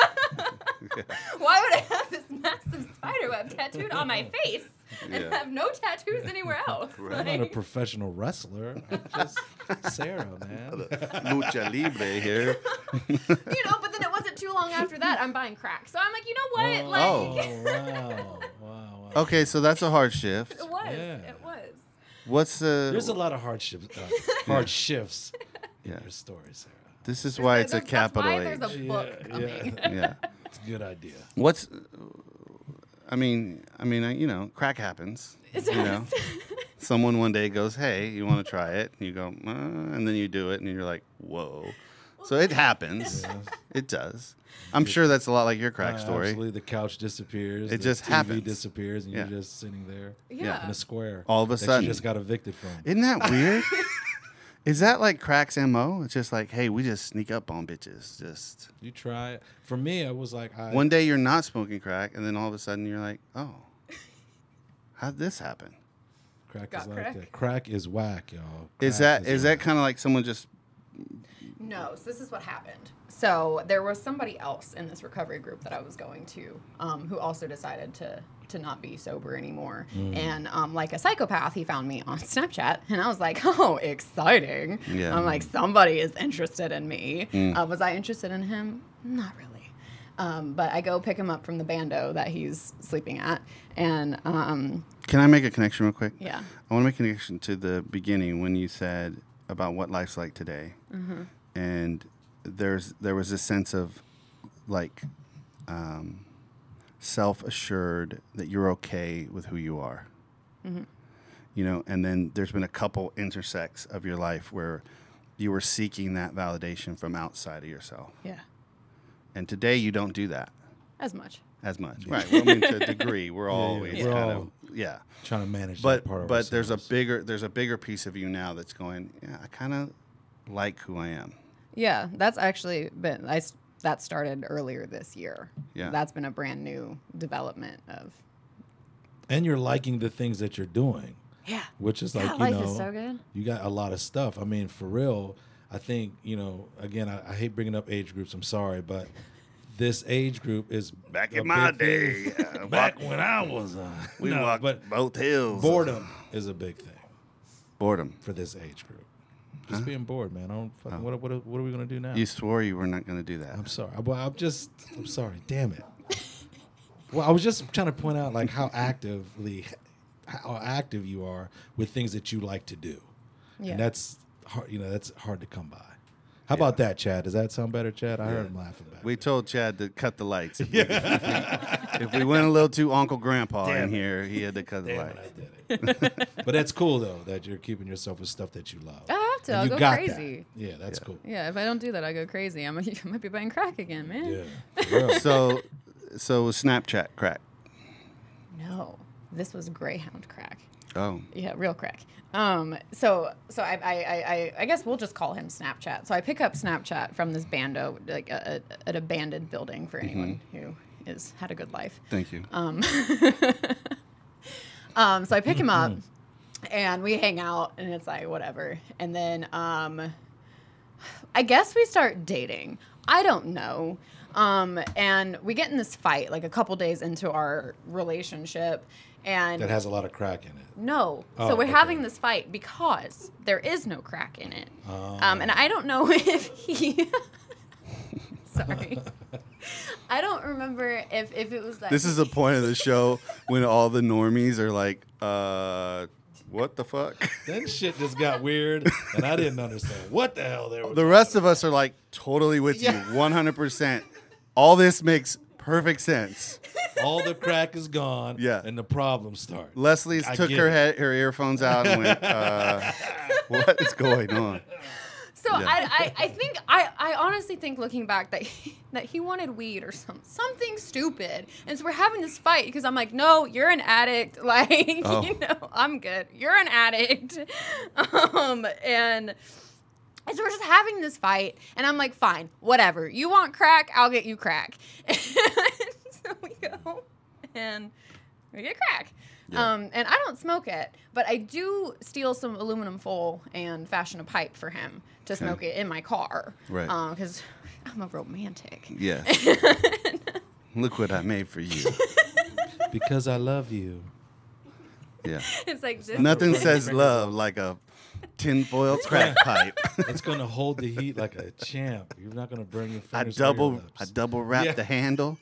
Why would I have this massive spiderweb tattooed on my face and Yeah. have no tattoos anywhere else? Right. I'm not a Like, professional wrestler. I'm just Sarah, man. Lucha Libre here. you know, but then it wasn't too long after that, I'm buying crack. So I'm like, you know what? Oh, Like, oh, wow. Wow, wow. Okay, so that's a hard shift. it was. Yeah. It was. What's the? There's a lot of hard shifts, uh, hard shifts Yeah. in your story, Sarah. This is why it's a That's- capital that's why H. there's a book Yeah, coming. yeah. Yeah. It's a good idea. What's? I mean, I mean, I- you know, crack happens. It's You know, someone one day goes, "Hey, you want to try it?" And you go, uh, and then you do it, and you're like, "Whoa!" So it happens. It does. I'm sure that's a lot like your crack Uh, story. Absolutely, the couch disappears. It the just T V happens. disappears, and Yeah. you're just sitting there Yeah. in a square. All of a that sudden. you just got evicted from. Isn't that weird? Is that like crack's M O? It's just like, hey, we just sneak up on bitches. Just You try it. For me, I was like, I, one day you're not smoking crack, and then all of a sudden you're like, oh, how'd this happen? crack Got is like crack? that. Crack is whack, y'all. Is Crack that is that whack. kind of like someone just? No, so this is what happened. So there was somebody else in this recovery group that I was going to, um, who also decided to to not be sober anymore. Mm. And um, like a psychopath, he found me on Snapchat, and I was like, "Oh, exciting!" Yeah. I'm like, somebody is interested in me. Mm. Uh, was I interested in him? Not really. Um, but I go pick him up from the bando that he's sleeping at, and um, Can I make a connection real quick? yeah, I want to make a connection to the beginning when you said about what life's like today, Mm-hmm. and there's there was a sense of like um, self-assured that you're okay with who you are. Mm-hmm. You know, and then there's been a couple intersects of your life where you were seeking that validation from outside of yourself, yeah, and today you don't do that as much. as much. Right? Well, I mean, to a degree, we're yeah, always we're kind all- of yeah. trying to manage But that part of but there's a ourselves. bigger there's a bigger piece of you now that's going, yeah, I kind of like who I am. Yeah, that's actually been I s- that started earlier this year. Yeah. That's been a brand new development of and you're liking the things that you're doing, yeah. which is like Yeah, you life know, is so good. you got a lot of stuff. I mean, for real, I think you know. Again, I, I hate bringing up age groups. I'm sorry, but this age group is Back a in my big day, thing. uh, back walk- when I was, uh, we no, walked but both hills. boredom is a big thing Boredom. for this age group. Just being bored, man. I don't. Fucking, Oh. what, what, what are we gonna do now? You swore you were not going to do that. I'm sorry. Well, I'm just. I'm sorry. Damn it. Well, I was just trying to point out like how actively, how active you are with things that you like to do, Yeah. and that's hard. You know, that's hard to come by. How about that, Chad? Does that sound better, Chad? I heard him laughing back. We told Chad to cut the lights. If we, if we went a little too Uncle Grandpa Damn in it. here, he had to cut the Damn lights. it, I did it. But that's cool though that you're keeping yourself with stuff that you love. I have to. And I'll you go got crazy. That. Yeah, that's cool. Yeah, if I don't do that, I go crazy. I'm, I might be buying crack again, man. Yeah. for real. So, so was Snapchat crack? No, this was Greyhound crack. Oh, Yeah, real crack. Um, so so I, I, I, I guess we'll just call him Snapchat. So I pick up Snapchat from this bando, like a, a, an abandoned building for anyone who is had a good life. thank you. Um, um, so I pick him up, and we hang out, and it's like whatever. And then um, I guess we start dating. I don't know. Um, and we get in this fight like a couple days into our relationship, and That has a lot of crack in it. no. Oh, so we're okay. having this fight because there is no crack in it. Oh. Um, and I don't know if he. Sorry. I don't remember if, if it was like. This is the point of the show when all the normies are like, uh, what the fuck? Then shit just got weird, and I didn't understand what the hell they were. The rest of us are like totally with you, one hundred percent. All this makes perfect sense. All the crack is gone. Yeah. And the problems start. Leslie's I took get her it. head, her earphones out and went, uh, What is going on? So Yeah. I, I, I think I, I honestly think looking back that he, that he wanted weed or some something stupid, and so we're having this fight because I'm like, no, you're an addict, like Oh. you know, I'm good, you're an addict, um, and so we're just having this fight, and I'm like, fine, whatever, you want crack, I'll get you crack, and so we go and we get crack. Yeah. Um, and I don't smoke it, but I do steal some aluminum foil and fashion a pipe for him to Okay. smoke it in my car. Right. Because I'm a romantic. Yeah. Look what I made for you. Because I love you. Yeah. It's like this. Nothing says love like a tinfoil crack pipe. It's gonna hold the heat like a champ. You're not gonna burn your I fingers. or your double lips. I double wrap Yeah. the handle.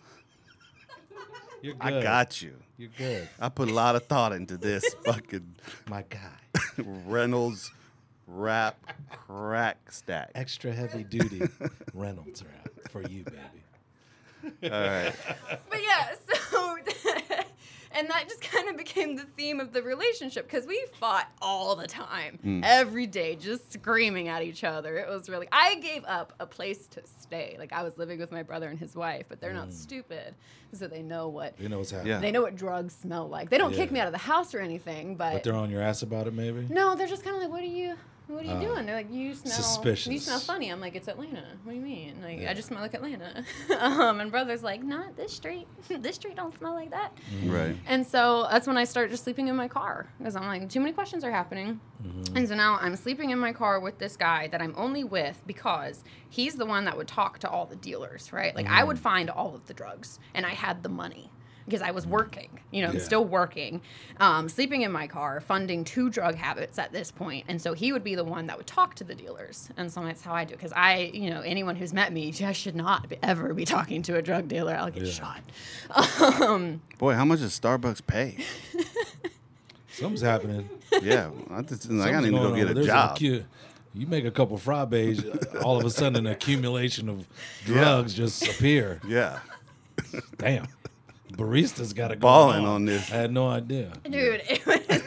You're good. I got you. You're good. I put a lot of thought into this fucking My guy. Reynolds wrap crack stack. Extra heavy duty Reynolds wrap for you, baby. All right. But yeah, so. And that just kind of became the theme of the relationship because we fought all the time, Mm. every day, just screaming at each other. It was really, I gave up a place to stay. Like I was living with my brother and his wife, but they're not stupid. So they know what, You know what's happening. Yeah. they know what drugs smell like. They don't kick Yeah. me out of the house or anything, but, But they're on your ass about it, maybe? no, they're just kind of like, what are you, what are you Uh, doing? They're like, you smell, you suspicious. smell funny. I'm like, it's Atlanta. What do you mean? Like, Yeah. I just smell like Atlanta. um, and brother's like, not this street. This street don't smell like that. Right. And so that's when I started just sleeping in my car because I'm like, too many questions are happening. And so now I'm sleeping in my car with this guy that I'm only with because he's the one that would talk to all the dealers, right? Like I would find all of the drugs and I had the money because I was working, you know, Yeah. still working, um, sleeping in my car, funding two drug habits at this point. And so he would be the one that would talk to the dealers. And so that's how I do it because I, you know, anyone who's met me, I should not be, ever be talking to a drug dealer. I'll get Yeah. shot. Um, Boy, how much does Starbucks pay? Something's happening. Yeah. I, just, I Something's gotta need to going go on. get a There's an job. accu- you make a couple frapes, all of a sudden an accumulation of drugs just appear. Yeah. Damn. Barista's got to go Balling on this. I had no idea. Dude, it was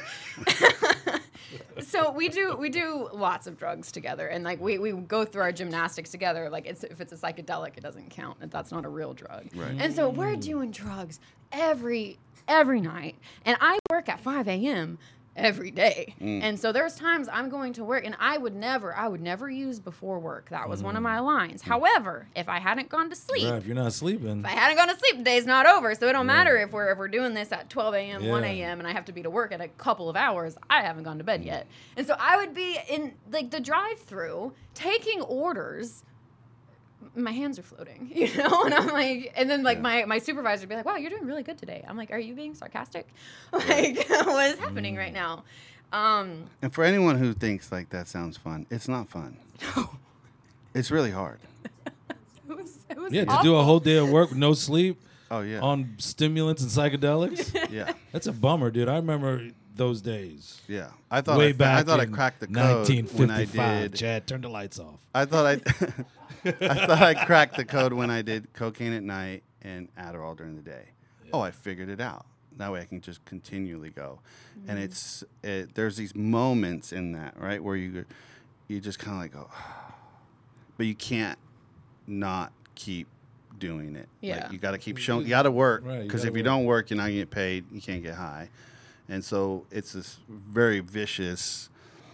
so we do we do lots of drugs together, and like we, we go through our gymnastics together. Like it's if it's a psychedelic, it doesn't count. That's not a real drug. Right. And so we're doing drugs every every night, and I work at five a.m. every day. And so there's times I'm going to work and I would never, I would never use before work. That was one of my lines. However, if I hadn't gone to sleep, Right, if you're not sleeping, if I hadn't gone to sleep, the day's not over. So it don't matter if we're if we're doing this at twelve a.m., Yeah. one a.m., and I have to be to work at a couple of hours. I haven't gone to bed yet, and so I would be in like the drive-through taking orders. My hands are floating, you know, and I'm like, and then like Yeah. my my supervisor would be like, "Wow, you're doing really good today." I'm like, "Are you being sarcastic? Like, what is happening right now?" Um, And for anyone who thinks like that sounds fun, it's not fun. It's really hard. it was, it was yeah, to awful. do a whole day of work with no sleep Oh yeah. on stimulants and psychedelics, yeah. that's a bummer, dude. I remember those days. Yeah. I thought Way I, back I thought I in cracked the code when I nineteen fifty-five. did. Chad, turn the lights off. I thought I I thought I cracked the code when I did cocaine at night and Adderall during the day. Oh, I figured it out. That way I can just continually go. Mm-hmm. And it's it, there's these moments in that, right, where you you just kind of like go, but you can't not keep doing it. Yeah. Like you got to keep showing. You got to work Right, you because gotta if you work. don't work, you're not gonna get paid. You can't get high, and so it's this very vicious,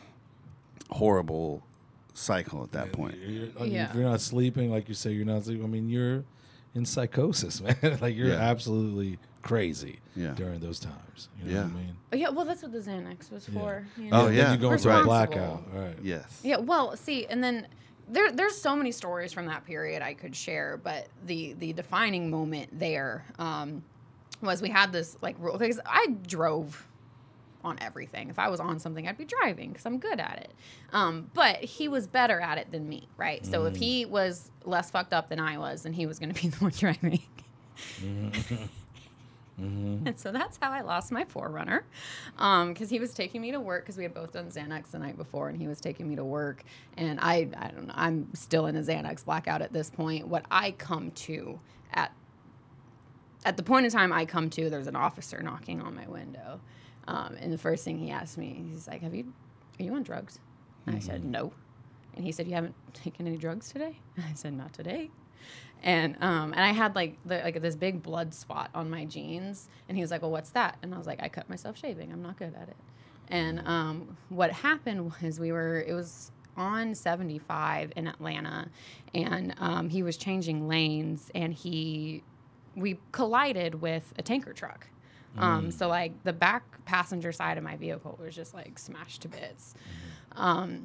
horrible cycle at that Yeah, point. you're- I mean, Yeah. If you're not sleeping, like you say, you're not sleeping. I mean, you're in psychosis, man. Like you're Yeah. absolutely crazy Yeah. during those times. You know Yeah. what I mean? Oh, yeah, well, that's what the Xanax was Yeah. for. You Oh, know? Then yeah. you go into a Responsible. blackout. Right. Yes. Yeah, well, see, and then there, there's so many stories from that period I could share, but the the defining moment there um, was we had this like rule because I drove on everything. If I was on something, I'd be driving because I'm good at it. Um, but he was better at it than me, right? So if he was less fucked up than I was, then he was going to be the one driving. And so that's how I lost my Forerunner, because he was taking me to work because we had both done Xanax the night before, and he was taking me to work. And I, I don't know, I'm still in a Xanax blackout at this point. What I come to at at the point in time I come to, there's an officer knocking on my window, um, and the first thing he asked me, he's like, "Have you, are you on drugs?" And I said, no. And he said, you haven't taken any drugs today? And I said, not today. And um, and I had like the, like this big blood spot on my jeans. And he was like, well, what's that? And I was like, I cut myself shaving. I'm not good at it. And um, what happened was we were, it was on seventy-five in Atlanta. And um, he was changing lanes. And he, we collided with a tanker truck. Um, mm. So like the back passenger side of my vehicle was just like smashed to bits. Mm. Um,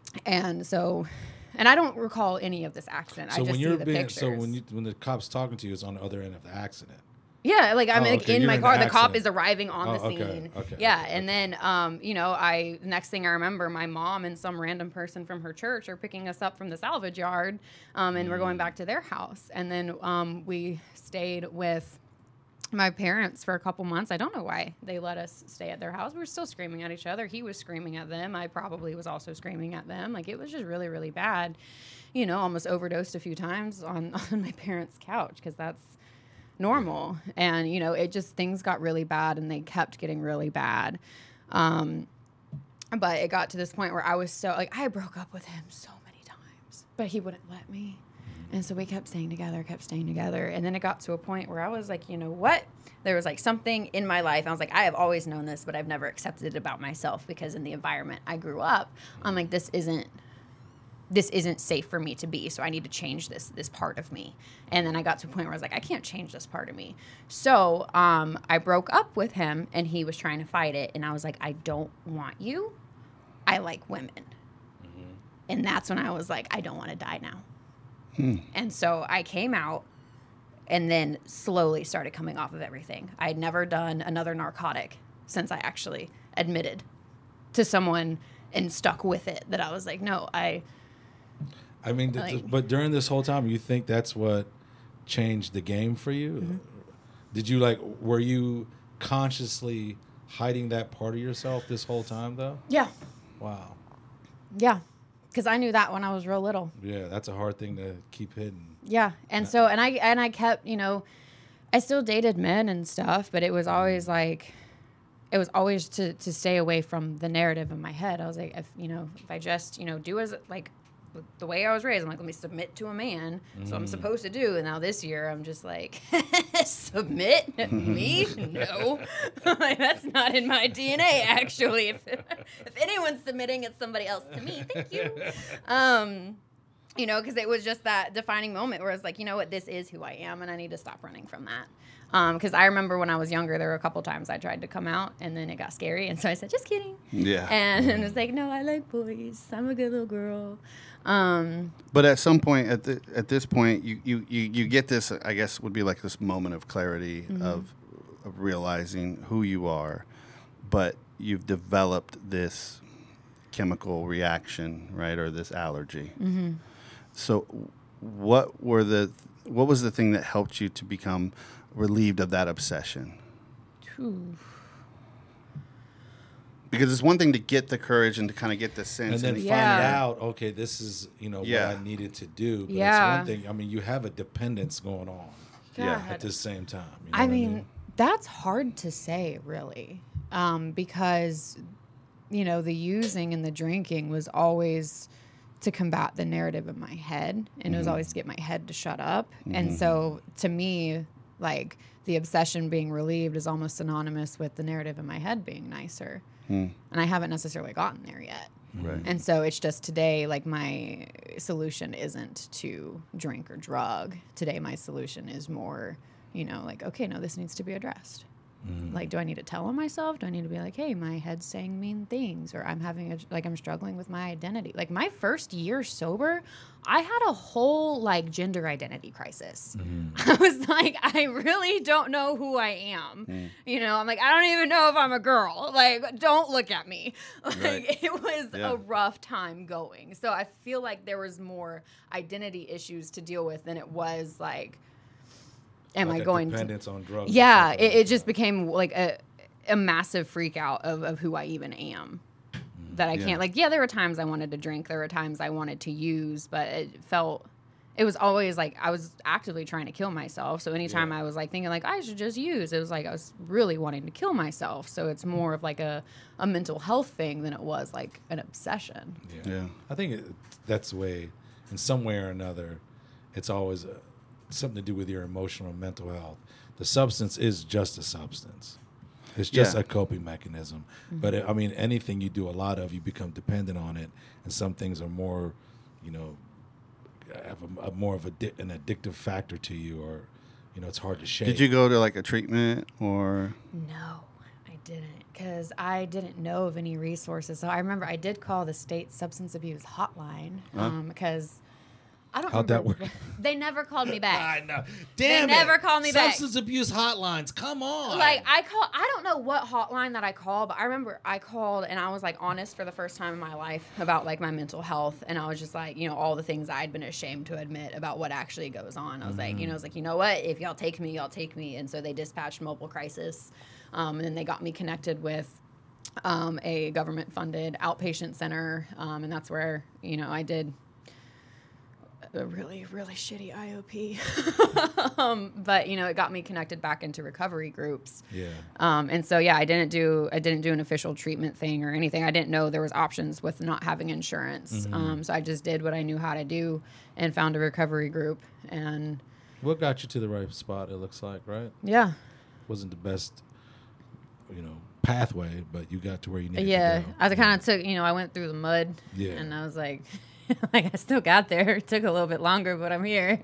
and so... And I don't recall any of this accident. So I just when you're see the being, pictures. so when you when the cop's talking to you, it's on the other end of the accident. Yeah, like I'm oh, like okay. in You're my in car. the The cop accident. is arriving on oh, the okay. scene. Okay. Yeah, okay. and then um, you know, I next thing I remember, my mom and some random person from her church are picking us up from the salvage yard, um, and mm. we're going back to their house. And then um, we stayed with my parents for a couple months. I don't know why they let us stay at their house. We were still screaming at each other. He was screaming at them. I probably was also screaming at them. Like it was just really, really bad. You know, almost overdosed a few times on, on my parents' couch because that's normal. And, you know, it just, things got really bad and they kept getting really bad. Um, but it got to this point where I was so, like, I broke up with him so many times, but he wouldn't let me. And so we kept staying together, kept staying together. And then it got to a point where I was like, you know what? There was like something in my life. I was like, I have always known this, but I've never accepted it about myself because in the environment I grew up, I'm like, this isn't, this isn't safe for me to be, so I need to change this this part of me. And then I got to a point where I was like, I can't change this part of me. So um, I broke up with him, and he was trying to fight it, and I was like, I don't want you. I like women. Mm-hmm. And that's when I was like, I don't want to die now. Hmm. And so I came out and then slowly started coming off of everything. I had never done another narcotic since I actually admitted to someone and stuck with it, that I was like, no, I... I mean, like, th- but during this whole time, you think that's what changed the game for you? Mm-hmm. Did you like, were you consciously hiding that part of yourself this whole time though? Yeah. Wow. Yeah. Because I knew that when I was real little. Yeah, that's a hard thing to keep hidden. Yeah. And so, and I, and I kept, you know, I still dated men and stuff, but it was always like, it was always to, to stay away from the narrative in my head. I was like, if, you know, if I just, you know, do as, like, the way I was raised, I'm like, let me submit to a man. Mm. So I'm supposed to do. And now this year, I'm just like, submit? Me? No. Like, that's not in my D N A, actually. If, if anyone's submitting, it's somebody else to me. Thank you. Um, you know, because it was just that defining moment where it's like, you know what, this is who I am, and I need to stop running from that. Because um, I remember when I was younger, there were a couple times I tried to come out, and then it got scary, and so I said, just kidding. Yeah. And, and it's like, no, I like boys. I'm a good little girl. Um, but at some point, at the, at this point, you, you, you, you get this, I guess, would be like this moment of clarity mm-hmm. of, of realizing who you are, but you've developed this chemical reaction, right, or this allergy. Mm-hmm. So, what were the what was the thing that helped you to become relieved of that obsession? Ooh. Because it's one thing to get the courage and to kind of get the sense, and then and yeah. find out, okay, this is, you know, yeah. what I needed to do. But yeah. it's one thing. I mean, you have a dependence going on. God. Yeah. At the same time. You know I, what mean, I mean, that's hard to say, really, um, because, you know, the using and the drinking was always to combat the narrative in my head, and mm-hmm. it was always to get my head to shut up. Mm-hmm. And so, to me, like, the obsession being relieved is almost synonymous with the narrative in my head being nicer. Mm. And I haven't necessarily gotten there yet. Right. And so it's just today, like, my solution isn't to drink or drug. Today, my solution is more, you know, like, okay, no, this needs to be addressed. Mm. Like, do I need to tell on myself? Do I need to be like, hey, my head's saying mean things, or I'm having a, like, I'm struggling with my identity. Like, my first year sober, I had a whole, like, gender identity crisis. Mm. I was like, I really don't know who I am. Mm. You know, I'm like, I don't even know if I'm a girl. Like, don't look at me. Like, right. It was yeah. a rough time going. So I feel like there was more identity issues to deal with than it was, like, am like I going dependence to on drugs? Yeah, it, it just became like a a massive freak out of, of who I even am. Mm, that I yeah. can't like. Yeah, there were times I wanted to drink. There were times I wanted to use, but it felt it was always like I was actively trying to kill myself. So anytime Yeah. I was like thinking like I should just use, it was like I was really wanting to kill myself. So it's more of like a, a mental health thing than it was like an obsession. Yeah. Yeah. I think it, that's the way, in some way or another, it's always uh something to do with your emotional and mental health. The substance is just a substance. It's just Yeah. a coping mechanism. But it, I mean, anything you do a lot of, you become dependent on it. And some things are more, you know, have a, a more of a di- an addictive factor to you, or, you know, it's hard to shake. Did you go to like a treatment or? No, I didn't, because I didn't know of any resources. So I remember I did call the state substance abuse hotline Huh? um, because I don't How'd that remember. work? They never called me back. I know. Damn They it. never called me back. Substance abuse hotlines. Come on. Like I call, I don't know what hotline that I called, but I remember I called and I was like honest for the first time in my life about like my mental health, and I was just like, you know, all the things I'd been ashamed to admit about what actually goes on. I was like, you know, I was like, you know what, if y'all take me, y'all take me, and so they dispatched Mobile Crisis, um, and then they got me connected with um, a government-funded outpatient center, um, and that's where you know I did a really, really shitty I O P. um, but you know, it got me connected back into recovery groups. Yeah. Um, and so yeah, I didn't do I didn't do an official treatment thing or anything. I didn't know there was options with not having insurance. Mm-hmm. Um, so I just did what I knew how to do and found a recovery group. And What got you to the right spot, it looks like, right? yeah, Wasn't the best, you know, pathway, but you got to where you needed yeah. to go. I kind of took you know I went through the mud. Yeah. And I was like, like I still got there. It took a little bit longer, but I'm here.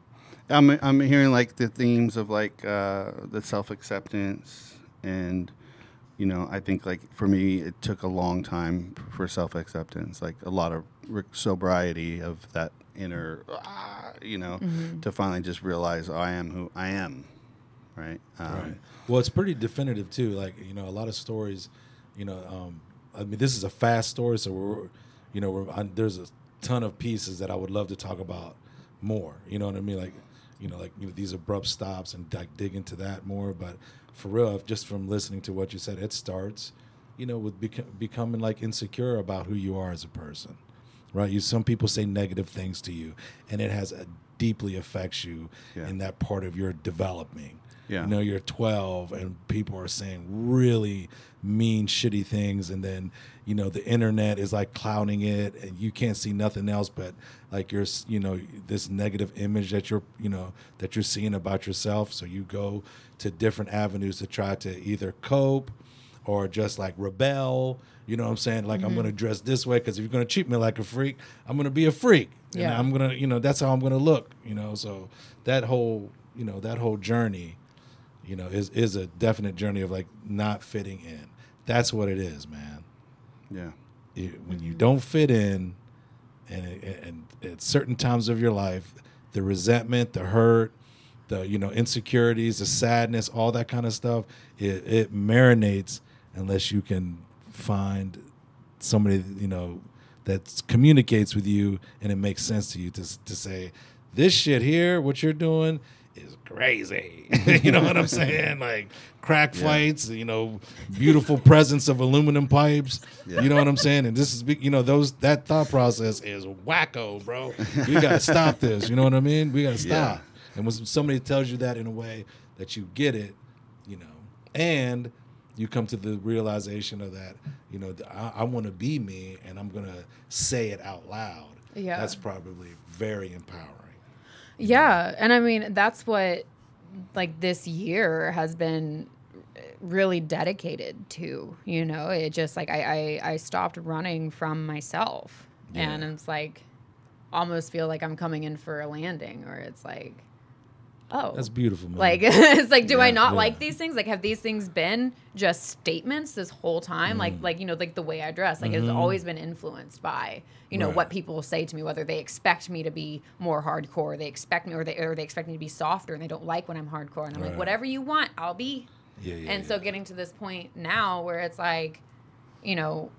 I'm I'm hearing like the themes of like uh, the self acceptance, and you know I think like for me it took a long time for self acceptance, like a lot of re- sobriety of that inner, ah, you know, Mm-hmm. to finally just realize oh, I am who I am, right? Um, Right. Well, it's pretty definitive too. Like, you know, a lot of stories, you know, um, I mean, this is a fast story, so we're, you know, we're, I, there's a ton of pieces that I would love to talk about more. You know what I mean? Like, you know, like you know, these abrupt stops and like dig into that more. But for real, if just from listening to what you said, it starts, you know, with bec- becoming like insecure about who you are as a person, right? You some people say negative things to you, and it has a deeply affects you Yeah. in that part of your developing. Yeah. You know, you're twelve and people are saying really mean, shitty things. And then, you know, the internet is like clouding it and you can't see nothing else but like your, you know, this negative image that you're, you know, that you're seeing about yourself. So you go to different avenues to try to either cope or just like rebel. You know what I'm saying? Like, I'm going to dress this way because if you're going to treat me like a freak, I'm going to be a freak. And Yeah. I'm going to, you know, that's how I'm going to look, you know. So that whole, you know, that whole journey, you know, is is a definite journey of like not fitting in. That's what it is, man. Yeah. It, when you don't fit in, and, it, and at certain times of your life, the resentment, the hurt, the you know insecurities, the sadness, all that kind of stuff, it, it marinates unless you can find somebody you know that communicates with you and it makes sense to you to to say, this shit here, what you're doing is crazy. You know what I'm saying? Like crack Yeah. fights, you know, beautiful presence of aluminum pipes. Yeah. You know what I'm saying? And this is, big- you know, those that thought process is wacko, bro. We got to stop this. You know what I mean? We got to stop. Yeah. And when somebody tells you that in a way that you get it, you know, and you come to the realization of that, you know, I, I want to be me and I'm going to say it out loud. Yeah. That's probably very empowering. Yeah, and I mean that's what like this year has been really dedicated to. You know, it just like I I, I stopped running from myself, and Yeah. it's like almost feel like I'm coming in for a landing, or it's like, oh, That's beautiful, man. like it's like, do I Yeah, not yeah. like these things? Like, have these things been just statements this whole time? Like, Mm. like you know, like the way I dress, like it's always been influenced by you know Right. what people say to me, whether they expect me to be more hardcore, they expect me, or they or they expect me to be softer, and they don't like when I'm hardcore. And I'm Right. like, whatever you want, I'll be. yeah, yeah, And so yeah. getting to this point now where it's like, you know,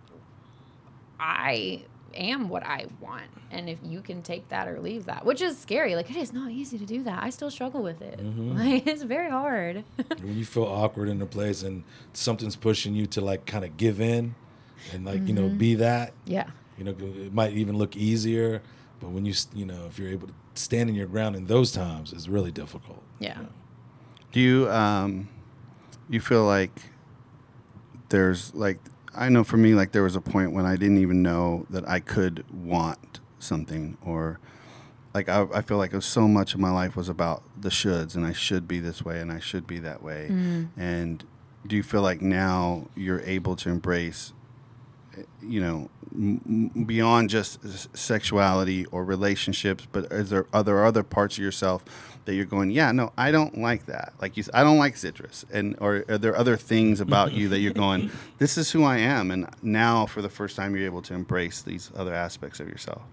I am what I want. And if you can take that or leave that, which is scary. Like, it is not easy to do that. I still struggle with it. Mm-hmm. Like, it's very hard. when you feel awkward in a place and something's pushing you to like kind of give in and like you know be that, Yeah. you know, it might even look easier, But when you, s- you know, if you're able to stand in your ground in those times, it's really difficult. Yeah. You know? Do you um, you feel like there's like I know for me like there was a point when I didn't even know that I could want something or like I, I feel like it was so much of my life was about the shoulds and I should be this way and I should be that way. Mm-hmm. And do you feel like now you're able to embrace, you know, m- m- beyond just s- sexuality or relationships, but is there are there other parts of yourself that you're going, yeah, no, I don't like that. Like you, s- I don't like citrus, and or are there other things about you that you're going, this is who I am, and now for the first time you're able to embrace these other aspects of yourself.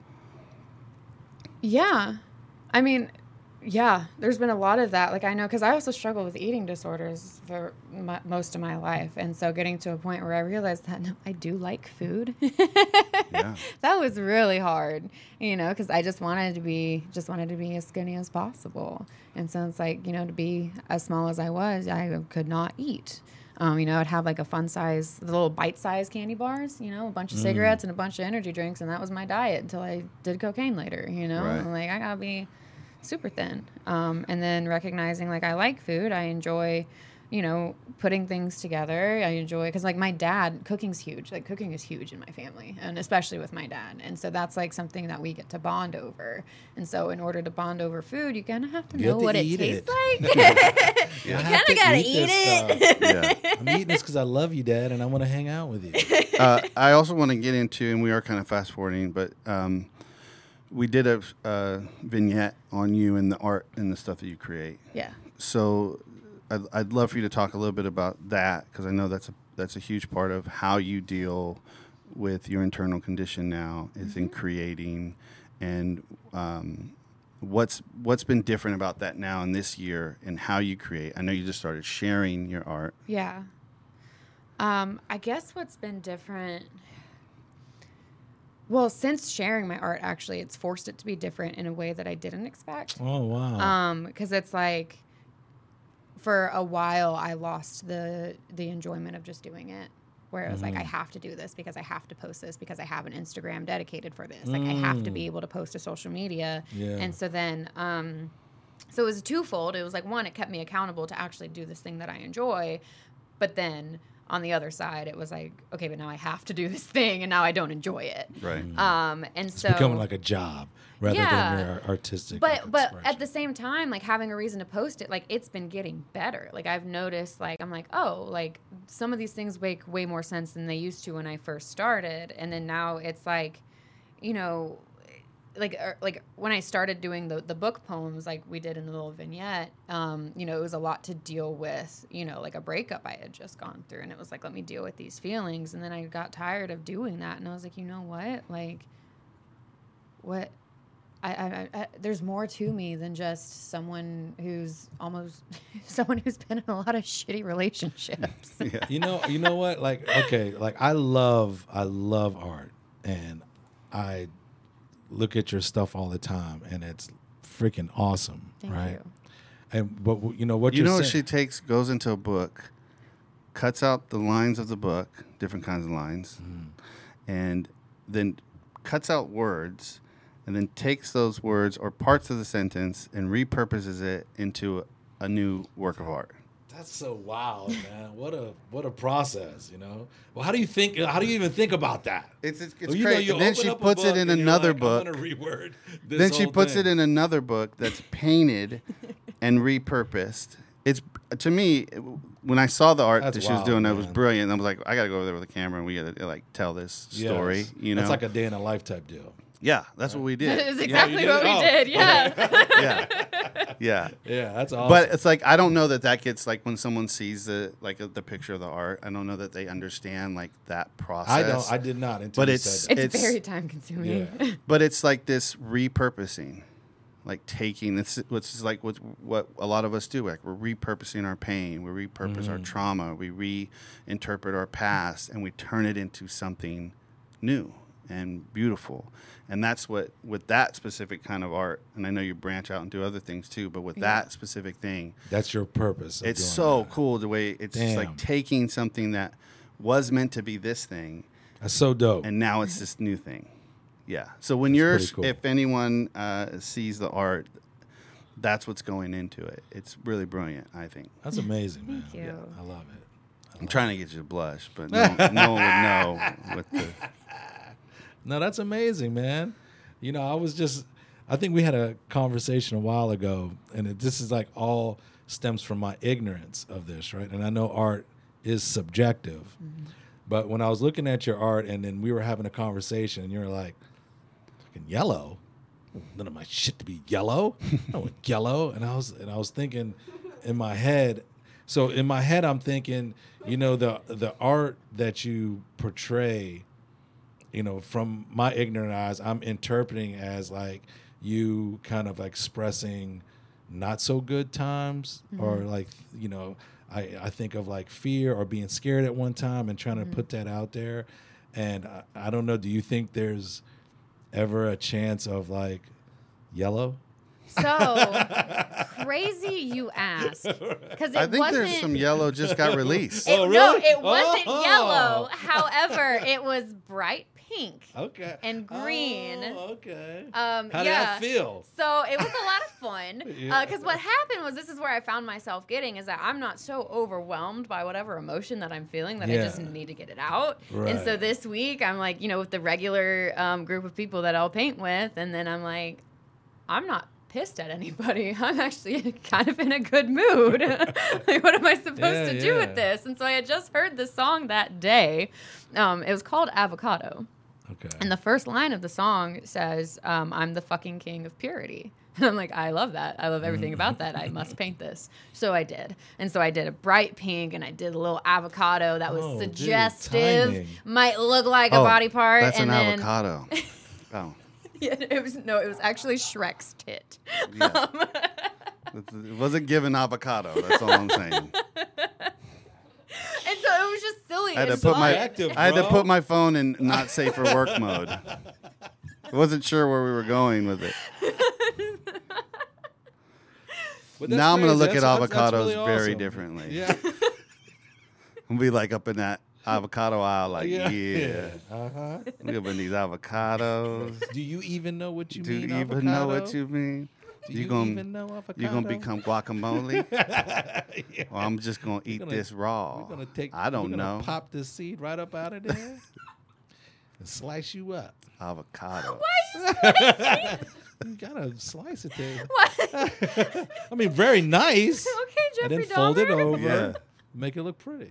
Yeah. I mean, yeah, there's been a lot of that. Like, I know, because I also struggle with eating disorders for my, most of my life. And so getting to a point where I realized that no, I do like food. Yeah. That was really hard, you know, because I just wanted to be, just wanted to be as skinny as possible. And so it's like, you know, to be as small as I was, I could not eat. Um, you know, I'd have like a fun size, the little bite-sized candy bars, you know, a bunch of cigarettes and a bunch of energy drinks, and that was my diet until I did cocaine later, you know? Right. I'm like, I gotta be super thin. Um, and then recognizing, like, I like food. I enjoy, you know, putting things together. I enjoy, because, like, my dad, cooking's huge. Like, cooking is huge in my family, and especially with my dad. And so that's, like, something that we get to bond over. And so in order to bond over food, you kind of have to You know have to what it eat tastes it. like. You kind of got to eat it. Yeah. I'm eating this because I love you, Dad, and I want to hang out with you. uh, I also want to get into, and we are kind of fast forwarding, but um, we did a uh, vignette on you and the art and the stuff that you create. Yeah. So I'd, I'd love for you to talk a little bit about that because I know that's a that's a huge part of how you deal with your internal condition now is in creating, and um, what's what's been different about that now in this year and how you create. I know you just started sharing your art. Yeah. Um, I guess what's been different, well, since sharing my art, actually, it's forced it to be different in a way that I didn't expect. Oh, wow. Um, because it's like, for a while, I lost the the enjoyment of just doing it. Where it was like, I have to do this because I have to post this because I have an Instagram dedicated for this. Like, I have to be able to post to social media. Yeah. And so then, um, so it was twofold. It was like, one, it kept me accountable to actually do this thing that I enjoy. But then on the other side, it was like, okay, but now I have to do this thing, and now I don't enjoy it. Right. Um, and It's so becoming like a job rather Yeah. than your artistic. but like, but at expression. the same time, like, having a reason to post it, like, it's been getting better. Like, I've noticed, like, I'm like, oh, like, some of these things make way more sense than they used to when I first started. And then now it's like, you know, like er, like when I started doing the the book poems, like we did in the little vignette, um, you know, it was a lot to deal with, you know, like a breakup I had just gone through, and it was like, let me deal with these feelings. And then I got tired of doing that, and I was like, you know what, like, what, I, I, I there's more to me than just someone who's almost someone who's been in a lot of shitty relationships. Yeah. you know, you know what? Like, okay, like I love, I love art, and I look at your stuff all the time, and it's freaking awesome, Thank right? you. And but you know what You you're know what saying? she takes, goes into a book, cuts out the lines of the book, different kinds of lines, and then cuts out words, and then takes those words or parts of the sentence and repurposes it into a, a new work of art. That's so wild, man. What a what a process, you know. Well, how do you think? How do you even think about that? It's it's, it's Well, you know, great. you And then open she up a puts it book in and you're another like, book. I'm gonna reword this Then she whole puts thing. it in another book that's painted and repurposed. It's to me when I saw the art That's that she was wild, doing, that was man. brilliant. I was like, I got to go over there with a camera and we got to like tell this Yes. story. You know, That's like a day in a life type deal. yeah, that's what we did. That is Yeah. exactly you what did? we Oh, did. Yeah. yeah, yeah. Yeah, that's awesome. But it's like I don't know that that gets like when someone sees the like the picture of the art. I don't know that they understand like that process. I don't. I did not. Until But you it's- said that. It's, It's- very time consuming. Yeah. But it's like this repurposing, like taking this, which is like what what a lot of us do. Like we're repurposing our pain, we repurpose our trauma, we reinterpret our past, and we turn it into something new and beautiful. And that's what with that specific kind of art. And I know you branch out and do other things too, but with Yeah. that specific thing, That's your purpose. of it's doing so that. cool the way it's just Damn. like taking something that was meant to be this thing, That's so dope. and now it's this new thing. Yeah. So when That's you're, pretty cool. if anyone uh, sees the art, that's what's going into it. It's really brilliant, I think. That's amazing, man. Thank you. Yeah, I love it. I'm trying to get you to blush, but no, no one would know with the. No, that's amazing, man. You know, I was just, I think we had a conversation a while ago, and it, this is like all stems from my ignorance of this, right? And I know art is subjective, Mm-hmm. but when I was looking at your art, and then we were having a conversation, and you were like, fucking yellow? None of my shit to be yellow. I don't want yellow. And I was, and I was thinking in my head. So in my head, I'm thinking, you know, the the art that you portray, you know, from my ignorant eyes, I'm interpreting as like you kind of expressing not so good times, mm-hmm. or like, you know, I, I think of like fear or being scared at one time and trying mm-hmm. to put that out there. And I, I don't know, do you think there's ever a chance of like yellow? So crazy you ask, because I it think wasn't. there's some yellow just got released. It, Oh, No, really? it wasn't Oh. yellow. However, it was bright pink. Okay. And green. Oh, okay. Um, How did yeah. that feel? So it was a lot of fun. Yeah. Because what happened was, this is where I found myself getting, is that I'm not so overwhelmed by whatever emotion that I'm feeling that Yeah. I just need to get it out. Right. And so this week, I'm like, you know, with the regular um, group of people that I'll paint with, and then I'm like, I'm not pissed at anybody. I'm actually kind of in a good mood. Like, what am I supposed Yeah, to do yeah. with this? And so I had just heard the song that day. Um, it was called Avocado. Okay. And the first line of the song says, um, I'm the fucking king of purity. And I'm like, I love that. I love everything about that. I must paint this. So I did. And so I did a bright pink, and I did a little avocado that was Oh, dude, suggestive, timing. might look like Oh, a body part. That's and an then, avocado. Oh. Yeah, it was, no, it was actually Shrek's tit. Yeah. Um, It wasn't given avocado. That's all I'm saying. and so it was just silly. I had to and put my fun. Active, I had to bro. put my phone in not safe for work mode. I wasn't sure where we were going with it. But that's Now I'm gonna crazy. look at That's- that's avocados really very awesome. differently. Yeah. We'll be like up in that avocado aisle, like, yeah. yeah. Uh-huh. Look up in these avocados. Do you even know what you Do mean? you even know what avocado? you mean? Do you you gonna even know avocado? you gonna become guacamole? Yeah. Or I'm just gonna eat gonna- this raw. We're gonna take. I don't we're gonna know. Pop this seed right up out of there and slice you up. Avocado. You gotta slice it there. What? I mean, very nice. Okay, And Jeffrey then fold it Dahmer. over. Yeah. Make it look pretty.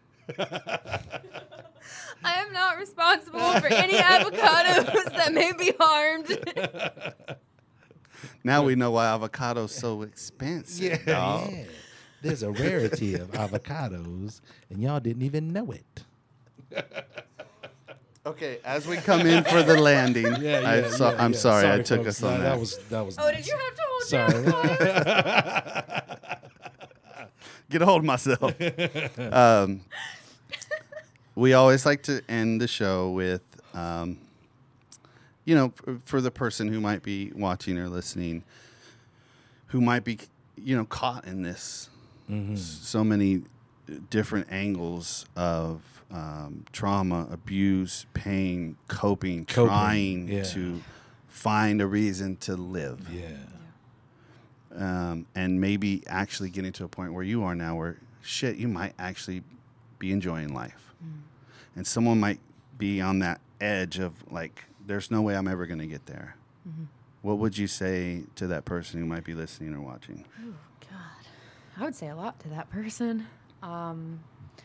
I am not responsible for any avocados that may be harmed. Uh, Now we know why avocado's so expensive. dog. There's a rarity of avocados, and y'all didn't even know it. Okay, as we come in for the landing, Yeah, yeah, I saw, yeah, I'm yeah. sorry, I took folks. us on that, that. that was that was. Oh, nice. did you have to hold Sorry. your Get a hold of myself. um, we always like to end the show with, um, you know, for, for the person who might be watching or listening, who might be, you know, caught in this, Mm-hmm. s- so many different angles of um, trauma, abuse, pain, coping, Coping, trying yeah. to find a reason to live. Yeah. Um, and maybe actually getting to a point where you are now where shit, you might actually be enjoying life. Mm. And someone might be on that edge of like, there's no way I'm ever going to get there. Mm-hmm. What would you say to that person who might be listening or watching? Oh, God. I would say a lot to that person. Um,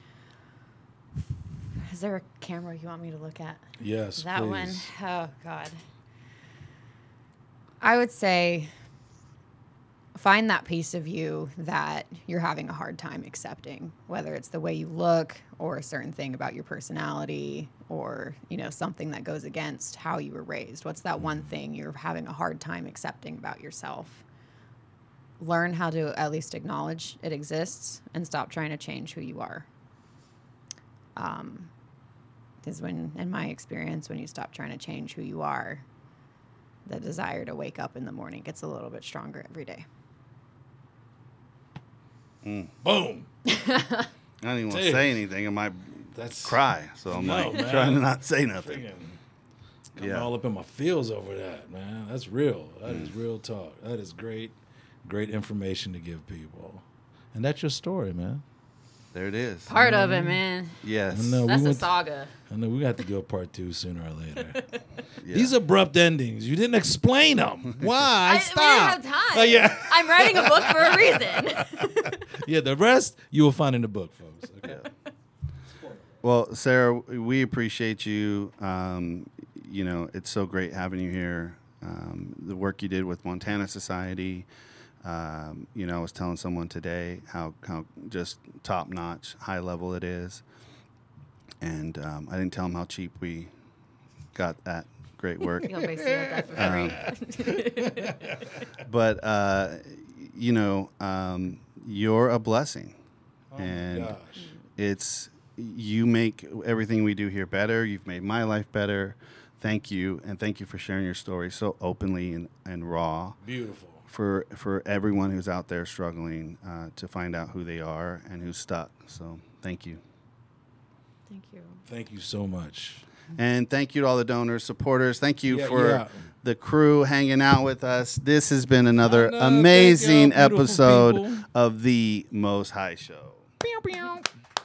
is there a camera you want me to look at? Yes. That please. one. Oh, God. I would say find that piece of you that you're having a hard time accepting, whether it's the way you look or a certain thing about your personality or, you know, something that goes against how you were raised. What's that one thing you're having a hard time accepting about yourself? Learn how to at least acknowledge it exists and stop trying to change who you are. Um, because when, in my experience, when you stop trying to change who you are, the desire to wake up in the morning gets a little bit stronger every day. Mm. Boom. I don't even want to Dude. say anything. I might That's cry. So I'm No, like man. trying to not say nothing. friggin' coming Yeah. all up in my feels over that, man. That's real. That mm. is real talk. That is great, great information to give people. And that's your story, man. There it is. Part of it, man. Yes. I know, That's we a went, saga. I know we got to go part two sooner or later. Yeah. These abrupt endings, you didn't explain them. Why? I, Stop. We didn't have time. Oh, yeah. I'm writing a book for a reason. Yeah, the rest you will find in the book, folks. Okay. Well, Sarah, we appreciate you. Um, you know, it's so great having you here. Um, the work you did with Montana Society. Um, you know, I was telling someone today how, how just top notch, high level it is. And um, I didn't tell them how cheap we got that great work. You'll basically get that for free. Um, but, uh, you know, um, you're a blessing. Oh, and my gosh. it's, you make everything we do here better. You've made my life better. Thank you. And thank you for sharing your story so openly and, and raw. Beautiful. For, for everyone who's out there struggling uh, to find out who they are and who's stuck. So thank you. Thank you. Thank you so much. And thank you to all the donors, supporters. Thank you Yeah, for yeah. the crew hanging out with us. This has been another I know, amazing thank y'all, beautiful episode people. of the Most High Show. Pew, pew.